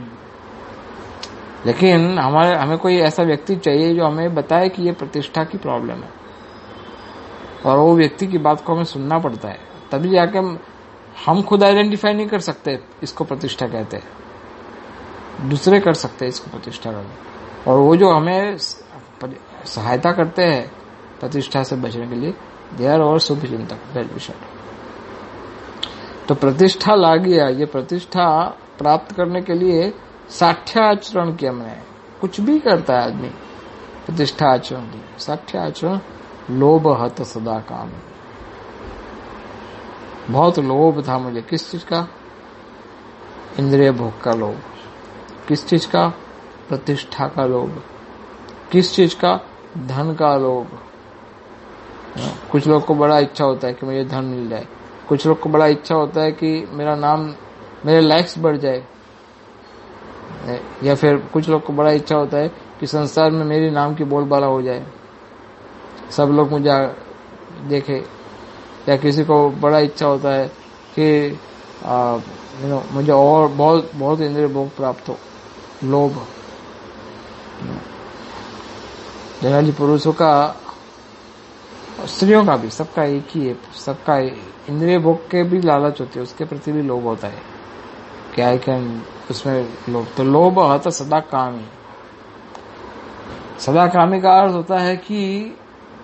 लेकिन हमारे हमें कोई ऐसा व्यक्ति चाहिए जो हमें बताए कि ये प्रतिष्ठा की प्रॉब्लम है, और वो व्यक्ति की बात को हमें सुनना पड़ता है, तभी जाके हम हम खुद आइडेंटिफाई नहीं कर सकते इसको प्रतिष्ठा कहते हैं, दूसरे कर सकते हैं इसको प्रतिष्ठा कहते. और वो जो हमें सहायता करते हैं प्रतिष्ठा से बचने के लिए, दे आर और शुभचिंतक, वेल विशर. तो प्रतिष्ठा ला गया, ये प्रतिष्ठा प्राप्त करने के लिए साठ्य आचरण किया. मैंने कुछ भी करता है आदमी प्रतिष्ठा आचरण की. साठ्य आचरण लोभ हत सदा काम. बहुत लोभ था मुझे. किस चीज का? इंद्रिय भोग का लोभ. किस चीज का? प्रतिष्ठा का लोभ. किस चीज का? धन का लोभ. कुछ लोग को बड़ा इच्छा होता है कि मुझे धन मिल जाए, कुछ लोग को बड़ा इच्छा होता है कि मेरा नाम, मेरे लाइक्स बढ़ जाए, या फिर कुछ लोग को बड़ा इच्छा होता है कि संसार में मेरे नाम की बोलबाला हो जाए, सब लोग मुझे देखे. या किसी को बड़ा इच्छा होता है कि यू नो मुझे और बहुत बहुत इंद्रिय भोग प्राप्त हो, लोभ. जनरली पुरुषों का, स्त्रियों का भी, सबका एक ही है, सबका इंद्रिय भोग के भी लालच होती है, उसके प्रति भी लोभ होता है कि आई कैन, उसमें लोभ. तो लोभ हत सदा कामी. सदा कामी का अर्थ होता है कि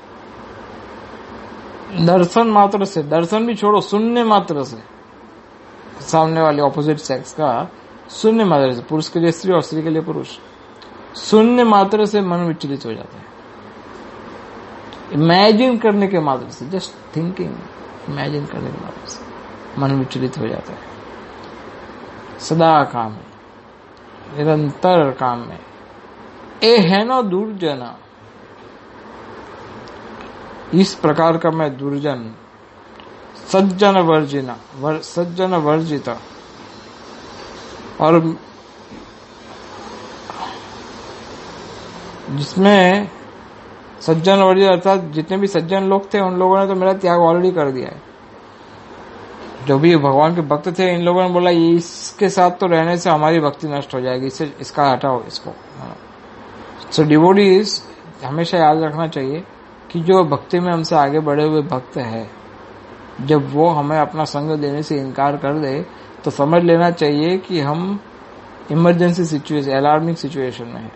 दर्शन मात्र से, दर्शन भी छोड़ो, सुनने मात्र से, सामने वाले ऑपोजिट सेक्स का सुनने मात्र से, पुरुष के लिए स्त्री और स्त्री के लिए पुरुष, सुनने मात्र से मन विचलित हो जाता है. इमेजिन करने के मात्र से, जस्ट थिंकिंग, इमेजिन करने के मात्र से मन विचलित हो जाता है. सदा काम में, निरंतर काम में. ए है ना दुर्जना, इस प्रकार का मैं दुर्जन, सज्जन वर्जिना, वर, सज्जन वर्जिता. और जिसमें सज्जन वर्जित अर्थात जितने भी सज्जन लोग थे, उन लोगों ने तो मेरा त्याग ऑलरेडी कर दिया है. जो भी भगवान के भक्त थे, इन लोगों ने बोला ये इसके साथ तो रहने से हमारी भक्ति नष्ट हो जाएगी, इससे इसका हटाओ इसको. सो डिवोटीज हमेशा याद रखना चाहिए कि जो भक्ति में हमसे आगे बढ़े हुए भक्त है, जब वो हमें अपना संग देने से इनकार कर दे, तो समझ लेना चाहिए कि हम इमरजेंसी सिचुएशन, अलार्मिंग सिचुएशन में है.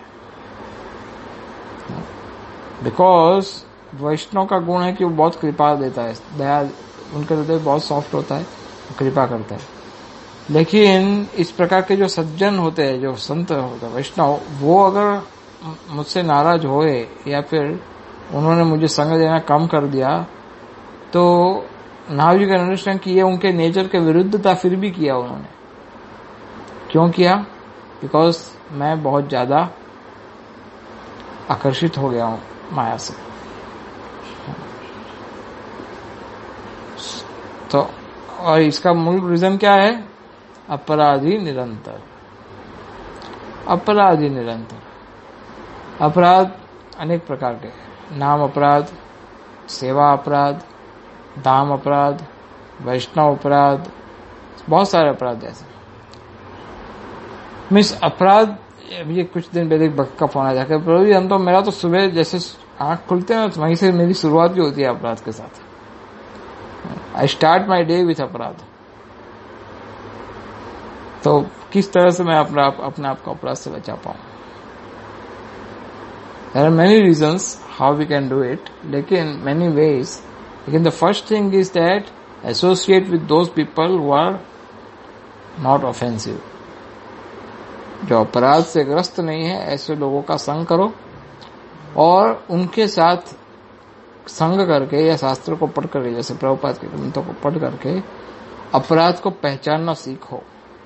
बिकॉज वैष्णव का गुण है कि वो बहुत कृपा देता है, दया, उनका हृदय बहुत सॉफ्ट होता है, कृपा करता है. लेकिन इस प्रकार के जो सज्जन होते हैं, जो संत होते हैं, वैष्णव, वो अगर मुझसे नाराज होए या फिर उन्होंने मुझे संग देना कम कर दिया, तो नाउ यू कैन अंडरस्टैंड कि ये उनके नेचर के विरुद्ध था, फिर भी किया उन्होंने। क्यों किया? बिकॉज मैं बहुत ज्यादा आकर्षित हो गया हूं माया से। तो और इसका मूल रीजन क्या है? अपराधी निरंतर, अपराधी निरंतर। अपराध अनेक प्रकार के, नाम अपराध, सेवा अपराध, धाम अपराध, वैष्णव अपराध, बहुत सारे अपराध ऐसे। मीन्स अपराध, ये कुछ दिन पहले एक भक्त का फोन आ जाकर, प्रभु जी हम तो, मेरा तो सुबह जैसे आंख खुलते हैं वहीं से मेरी शुरुआत भी होती है अपराध के साथ। I start my day with aparadh. तो किस तरह से मैं अपना अपने आप को अपराध से बचा पाऊं? There are many reasons how we can do it, लेकिन many ways. लेकिन the first thing is that associate with those people who are not offensive. जो अपराध से ग्रस्त नहीं है, ऐसे लोगों का संग करो और उनके साथ संग करके या शास्त्र को पढ़ करके, जैसे प्रभुपाद के ग्रंथों को पढ़ करके अपराध को पहचानना सीखो,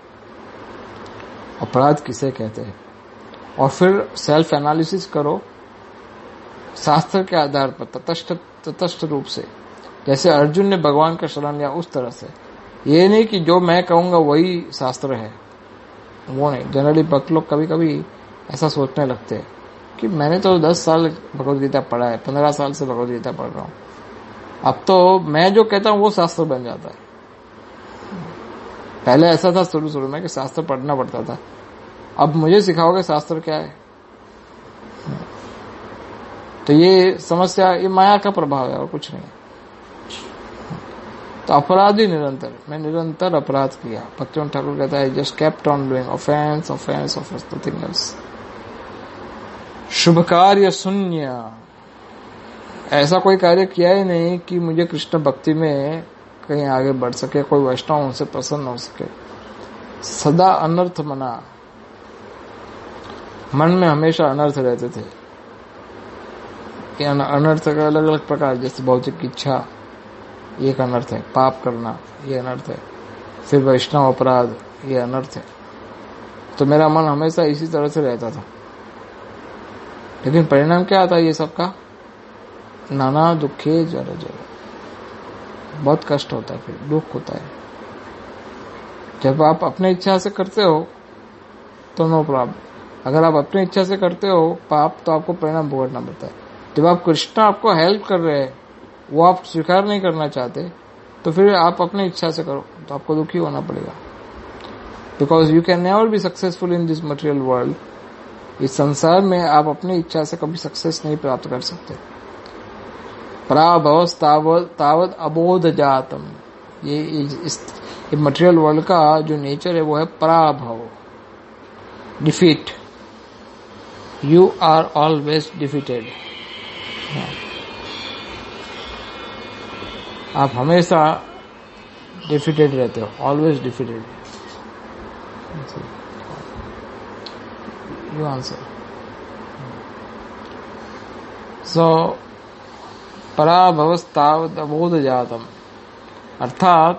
अपराध किसे कहते हैं, और फिर सेल्फ एनालिसिस करो शास्त्र के आधार पर, तटस्थ तटस्थ रूप से, जैसे अर्जुन ने भगवान का शरण लिया उस तरह से। ये नहीं कि जो मैं कहूंगा वही शास्त्र है, वो नहीं। जनरली भक्त लोग कभी कभी ऐसा सोचने लगते हैं कि मैंने तो दस साल भगवद गीता पढ़ा है, पंद्रह साल से भगवद गीता पढ़ रहा हूं, अब तो मैं जो कहता हूं वो शास्त्र बन जाता है। पहले ऐसा था शुरू शुरू में कि शास्त्र पढ़ना पड़ता था, अब मुझे सिखाओगे शास्त्र क्या है? तो ये समस्या, ये माया का प्रभाव है और कुछ नहीं। तो अपराध ही निरंतर, मैं निरंतर अपराध किया। भक्तिवेदांत ठाकुर कहता है just kept on doing offense offense offense, nothing else. शुभ कार्य शून्य, ऐसा कोई कार्य किया ही नहीं कि मुझे कृष्ण भक्ति में कहीं आगे बढ़ सके, कोई वैष्णव उनसे प्रसन्न हो सके। सदा अनर्थ मना, मन में हमेशा अनर्थ रहते थे। अनर्थ का अलग अलग प्रकार, जैसे भौतिक इच्छा ये एक अनर्थ है, पाप करना ये अनर्थ है, फिर वैष्णव अपराध ये अनर्थ है। तो मेरा मन हमेशा इसी तरह से रहता था। लेकिन परिणाम क्या आता है ये सब का? नाना दुखे जर जर, बहुत कष्ट होता है, फिर दुख होता है। जब आप अपने इच्छा से करते हो तो नो प्रॉब्लम, अगर आप अपनी इच्छा से करते हो पाप तो आपको परिणाम भुगतना पड़ता है। जब आप कृष्ण आपको हेल्प कर रहे हैं, वो आप स्वीकार नहीं करना चाहते, तो फिर आप अपनी इच्छा से करो तो आपको दुखी होना पड़ेगा। Because you can never be successful in this material world. इस संसार में आप अपनी इच्छा से कभी सक्सेस नहीं प्राप्त कर सकते। पराभव तावत तावत अबोध जातम, ये इस मटेरियल वर्ल्ड का जो नेचर है वो है पराभव, defeat. You are always defeated. आप हमेशा डिफीटेड रहते हो, ऑलवेज डिफीटेड। You answer. सो पराभवस्तावत अबोध जातम, अर्थात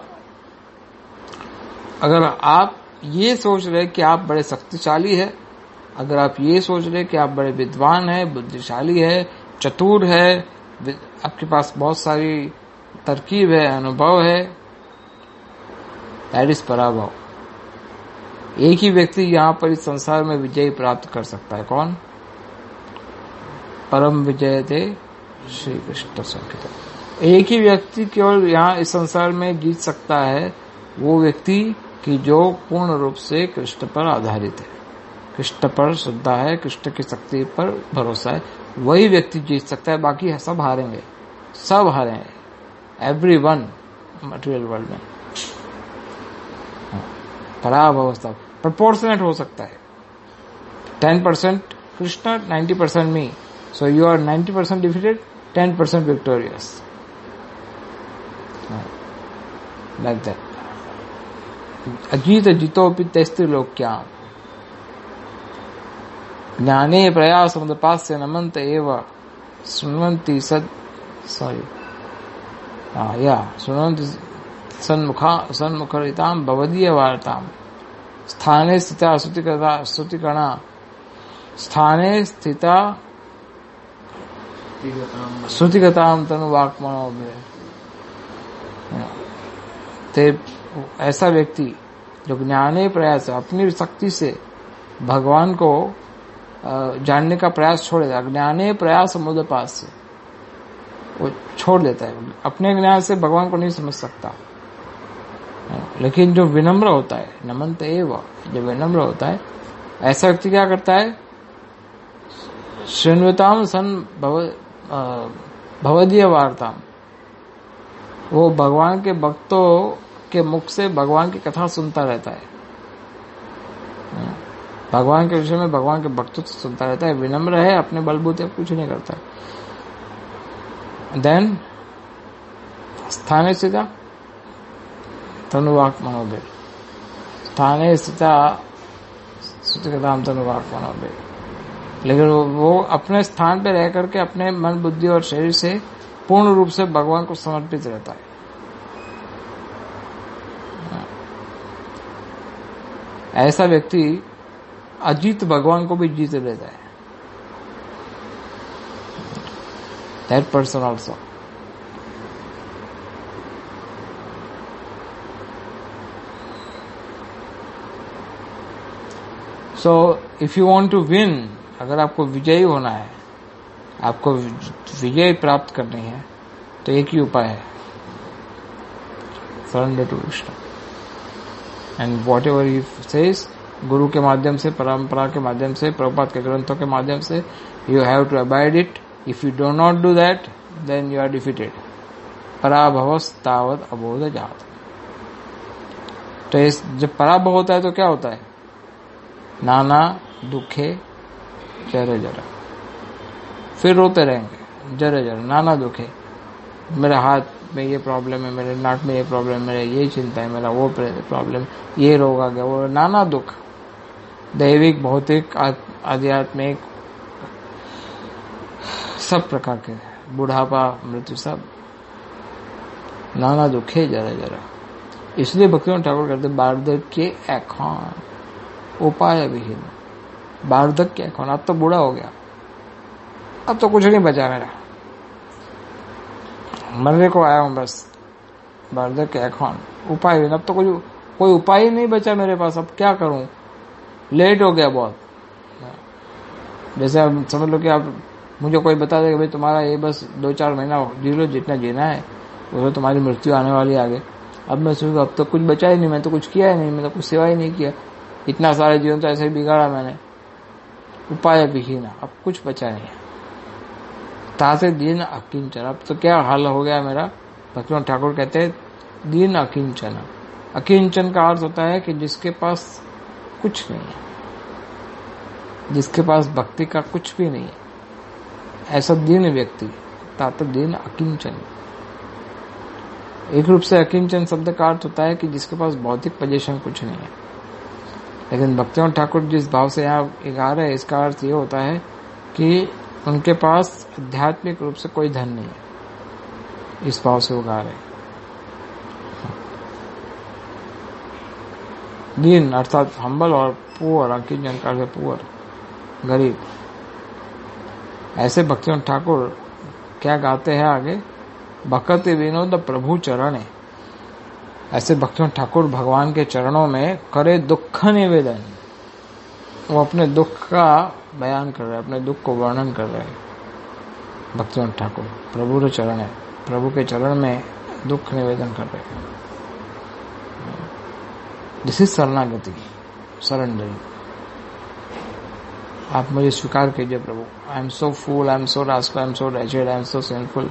अगर आप ये सोच रहे कि आप बड़े शक्तिशाली है, अगर आप ये सोच रहे कि आप बड़े विद्वान है, बुद्धिशाली है, चतुर है, आपके पास बहुत सारी तरकीब है, अनुभव है, दैट इज पराभव। एक ही व्यक्ति यहाँ पर इस संसार में विजय प्राप्त कर सकता है। कौन? परम विजय थे श्री कृष्ण संकेत। एक ही व्यक्ति केवल यहाँ इस संसार में जीत सकता है, वो व्यक्ति कि जो पूर्ण रूप से कृष्ण पर आधारित है, कृष्ण पर श्रद्धा है, कृष्ण की शक्ति पर भरोसा है, वही व्यक्ति जीत सकता है। बाकी सब हारेंगे, सब हारेंगे, एवरी वन मटेरियल वर्ल्ड में। खराब अवस्था प्रपोर्शनेट हो सकता है, ten percent Krishna, ninety percent me, so you are ninety percent defeated, ten percent victorious, like that. अजीत जितोपि तैस्त्रिलोक्या ज्ञाने प्रयास मुदपास्य नमन्त एव शृण्वन्ति सद सॉरी या शृण्वन्ति सन्मुखा सन्मुखरितां भवदीय वार्तां स्थाने स्थिता श्रुतिकथा श्रुतिकणा स्थाने स्थिता श्रुतिकताम तनुवाक्मनो में। ते ऐसा व्यक्ति जो ज्ञाने प्रयास अपनी शक्ति से भगवान को जानने का प्रयास छोड़ देता, ज्ञाने प्रयास मुदपास से वो छोड़ देता है, अपने ज्ञान से भगवान को नहीं समझ सकता। लेकिन जो विनम्र होता है, नमन्त एव, जो विनम्र होता है, ऐसा व्यक्ति क्या करता है, शृण्वताम सन भव भवदीय वार्ताम, वो भगवान के भक्तों के मुख से भगवान की कथा सुनता रहता है, भगवान के विषय में भगवान के भक्तों से सुनता रहता है, विनम्र है, अपने बलबूते कुछ नहीं करता है। देन स्थाने स्थिता तनुवाक मनोबे, स्थाने स्थिता श्रुतिकथाम तनुवाक मनोबे, लेकिन वो अपने स्थान पे रह करके अपने मन बुद्धि और शरीर से पूर्ण रूप से भगवान को समर्पित रहता है। ऐसा व्यक्ति अजीत भगवान को भी जीत लेता है। That person also. So if you want to win, अगर आपको विजयी होना है, आपको विजय प्राप्त करनी है, तो एक ही उपाय है, surrender to Vishnu. And whatever he says, गुरु के माध्यम से, परंपरा के माध्यम से, प्रभुपाद के ग्रंथों के माध्यम से, you have to abide it. If you do not do that, then you are defeated. पराभवस्तावत अबोध जात। तो इस जब पराभव होता है तो क्या होता है, नाना दुखे जरे जरा, फिर रोते रहेंगे जरे जरा, नाना दुखे, मेरे हाथ में ये प्रॉब्लम है, मेरे नाक में ये प्रॉब्लम है, मेरे ये चिंता है, मेरा वो प्रॉब्लम, ये रोग आ गया, वो नाना दुख, दैविक, भौतिक, आध्यात्मिक, सब प्रकार के, बुढ़ापा, मृत्यु, सब नाना दुखे जरा जरा। इसलिए भक्तिनाथ ठाकुर कहते वार्धक्य एखान उपाय विहीन। वार्धक्य एखान, अब तो बूढ़ा हो गया, अब तो कुछ नहीं बचा मेरा, मरने को आया हूं बस। वार्धक्य एखान उपाय विहीन, अब तो कोई कोई उपाय ही नहीं बचा मेरे पास, अब क्या करूं, लेट हो गया बहुत। जैसे अब समझ लो कि आप मुझे कोई बता दे कि भाई तुम्हारा ये बस दो चार महीना जी लो, जितना जीना है, वो तुम्हारी मृत्यु आने वाली आगे। अब मैं सोचूं अब तो कुछ बचा ही नहीं, मैं तो कुछ किया ही नहीं, मैं तो कुछ सेवा ही नहीं किया, इतना सारे जीवन तो ऐसे ही बिगाड़ा मैंने। उपाय विहीन, अब कुछ बचा नहीं है। तासे दीन अकिंचन, अब तो क्या हाल हो गया मेरा। भक्तिनाथ ठाकुर कहते हैं दीन अकिंचन। अकिंचन का अर्थ होता है कि जिसके पास कुछ नहीं है, जिसके पास भक्ति का कुछ भी नहीं है, ऐसा दीन व्यक्ति, तात दीन अकिंचन। एक रूप से अकिंचन शब्द का अर्थ होता है कि जिसके पास भौतिक पोजीशन कुछ नहीं है। लेकिन भक्तिनाथ ठाकुर जिस भाव से यहाँ गा रहे हैं, इसका अर्थ ये होता है कि उनके पास आध्यात्मिक रूप से कोई धन नहीं है, इस भाव से वो गा रहे हैं। दीन अर्थात हम्बल और पुअर, अकिंचन का अर्थ पुअर, गरीब। ऐसे भक्तिनाथ ठाकुर क्या गाते हैं आगे, भक्ति विनोद प्रभु चरणे। ऐसे भक्तिनाथ ठाकुर भगवान के चरणों में करे दुख निवेदन, वो अपने दुख का बयान कर रहे हैं, अपने दुख को वर्णन कर रहे हैं। भक्तिनाथ ठाकुर प्रभु के चरण है, प्रभु के चरण में दुख निवेदन कर रहे हैं। This is sharanagati, surrendering. आप मुझे स्वीकार कीजिए प्रभु, I am so fool, I am so rascal, I am so wretched, I am so sinful.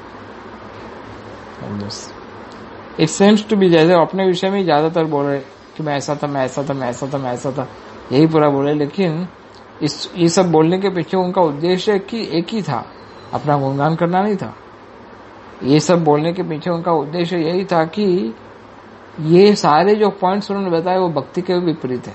It seems to be, जैसे अपने विषय में ज्यादातर बोल रहे कि मैं ऐसा था, मैं ऐसा था, मैं ऐसा था, मैं ऐसा था, यही पूरा बोले। लेकिन इस ये सब बोलने के पीछे उनका उद्देश्य कि एक ही था, अपना गुणगान करना नहीं था। ये सब बोलने के पीछे उनका उद्देश्य यही था कि ये सारे जो पॉइंट्स उन्होंने बताए वो भक्ति के विपरीत है।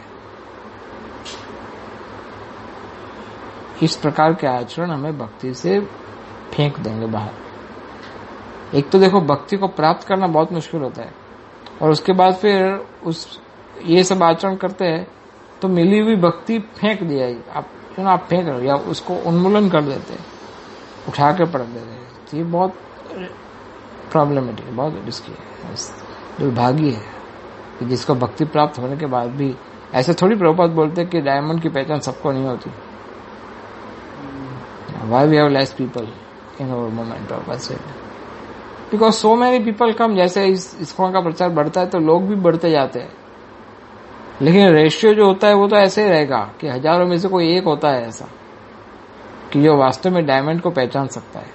इस प्रकार के आचरण हमें भक्ति से फेंक देंगे बाहर। एक तो देखो भक्ति को प्राप्त करना बहुत मुश्किल होता है, और उसके बाद फिर उस ये सब आचरण करते हैं तो मिली हुई भक्ति फेंक दिया, आप क्यों आप फेंक रहे हो या उसको उन्मूलन कर देते हैं, उठा के पटक देते हैं। तो ये बहुत प्रॉब्लमेटिक है, बहुत रिस्की है, दुर्भाग्य है कि जिसको भक्ति प्राप्त होने के बाद भी ऐसे थोड़ी प्रभुपाद बोलते हैं कि डायमंड की पहचान सबको नहीं होती। Why we have less people in our movement? Prabhupada said. Because so many people come, जैसे इस ISKCON का प्रचार बढ़ता है तो लोग भी बढ़ते जाते हैं, लेकिन रेशियो जो होता है वो तो ऐसे ही रहेगा कि हजारों में से कोई एक होता है ऐसा कि जो वास्तव में डायमंड को पहचान सकता है,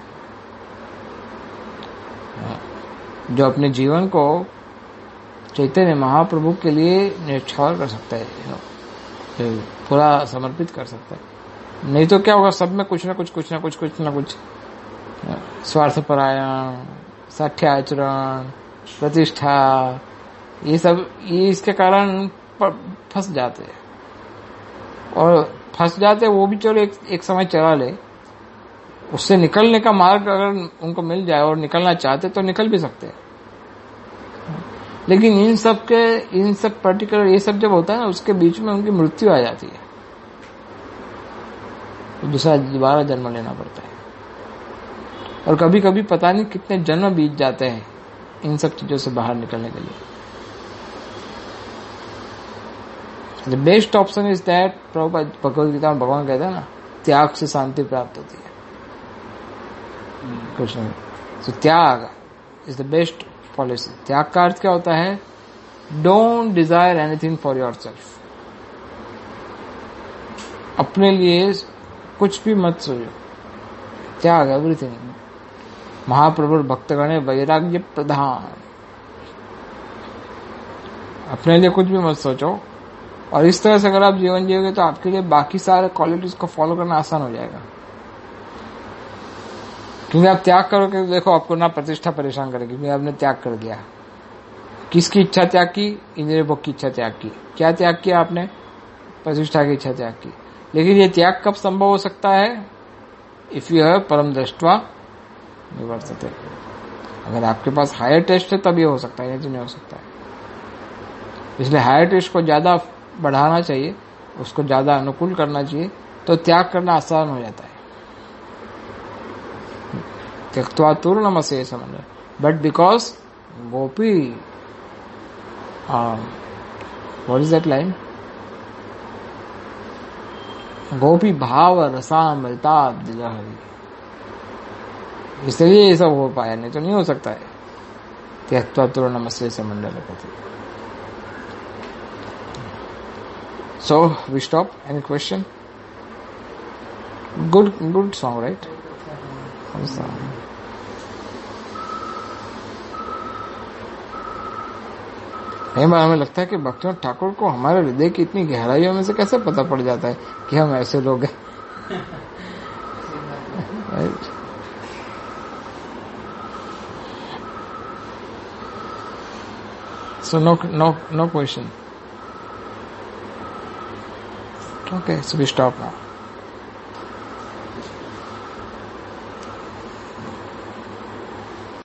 जो अपने जीवन को चैतन्य महाप्रभु के लिए न्यौछावर कर सकता है, पूरा समर्पित कर सकता है। नहीं तो क्या होगा, सब में कुछ ना कुछ कुछ ना कुछ कुछ ना कुछ स्वार्थ परायण, साठ्य आचरण, प्रतिष्ठा, ये सब ये इसके कारण फंस जाते हैं। और फंस जाते हैं वो भी चलो एक, एक समय चला ले, उससे निकलने का मार्ग अगर उनको मिल जाए और निकलना चाहते तो निकल भी सकते हैं। लेकिन इन सब के इन सब पर्टिकुलर ये सब जब होता है ना, उसके बीच में उनकी मृत्यु आ जाती है, दूसरा दोबारा जन्म लेना पड़ता है, और कभी कभी पता नहीं कितने जन्म बीत जाते हैं इन सब चीजों से बाहर निकलने के लिए। The best option is that, Prabhupada Bhagavad Gita में भगवान कहते हैं ना, त्याग से शांति प्राप्त होती है। कुछ नहीं, तो त्याग इज द बेस्ट पॉलिसी। त्याग का अर्थ क्या होता है? Don't desire anything for yourself. अपने लिए कुछ भी मत सोचो, त्याग एवरीथिंग। महाप्रभु भक्तगण वैराग्य प्रधान, अपने लिए कुछ भी मत सोचो। और इस तरह से अगर आप जीवन जियोगे तो आपके लिए बाकी सारे क्वालिटीज को फॉलो करना आसान हो जाएगा, क्योंकि आप त्याग करोगे। देखो आपको ना प्रतिष्ठा परेशान करेगी, क्योंकि आपने त्याग कर दिया। किसकी इच्छा त्याग की? इंद्रिय भोग की इच्छा त्याग की। क्या त्याग किया आपने? प्रतिष्ठा की इच्छा त्याग की। लेकिन ये त्याग कब संभव हो सकता है? इफ यू हैव परम दृष्ट्वा निवर्तते। अगर आपके पास हायर टेस्ट है तब ये हो सकता है, नहीं तो नहीं हो सकता है। इसलिए हायर टेस्ट को ज्यादा बढ़ाना चाहिए, उसको ज्यादा अनुकूल करना चाहिए, तो त्याग करना आसान हो जाता है। त्यक्त्वा तूर्णमस्य समझ, but because gopi, what is that line? गोपी भाव रसामृताब्ध जहरी, इसलिए ये सब हो पाया, नहीं तो नहीं हो सकता है। त्यक्त्वा तूर्णमस्य समंडल पति। So we stop. Any question? Good, good song, right? कई बार हमें लगता है कि भक्तिनाथ ठाकुर को हमारे हृदय की इतनी गहराइयों में से कैसे पता पड़ जाता है कि हम ऐसे लोग हैं। Right? So no, no, no question. Okay, so we stop now.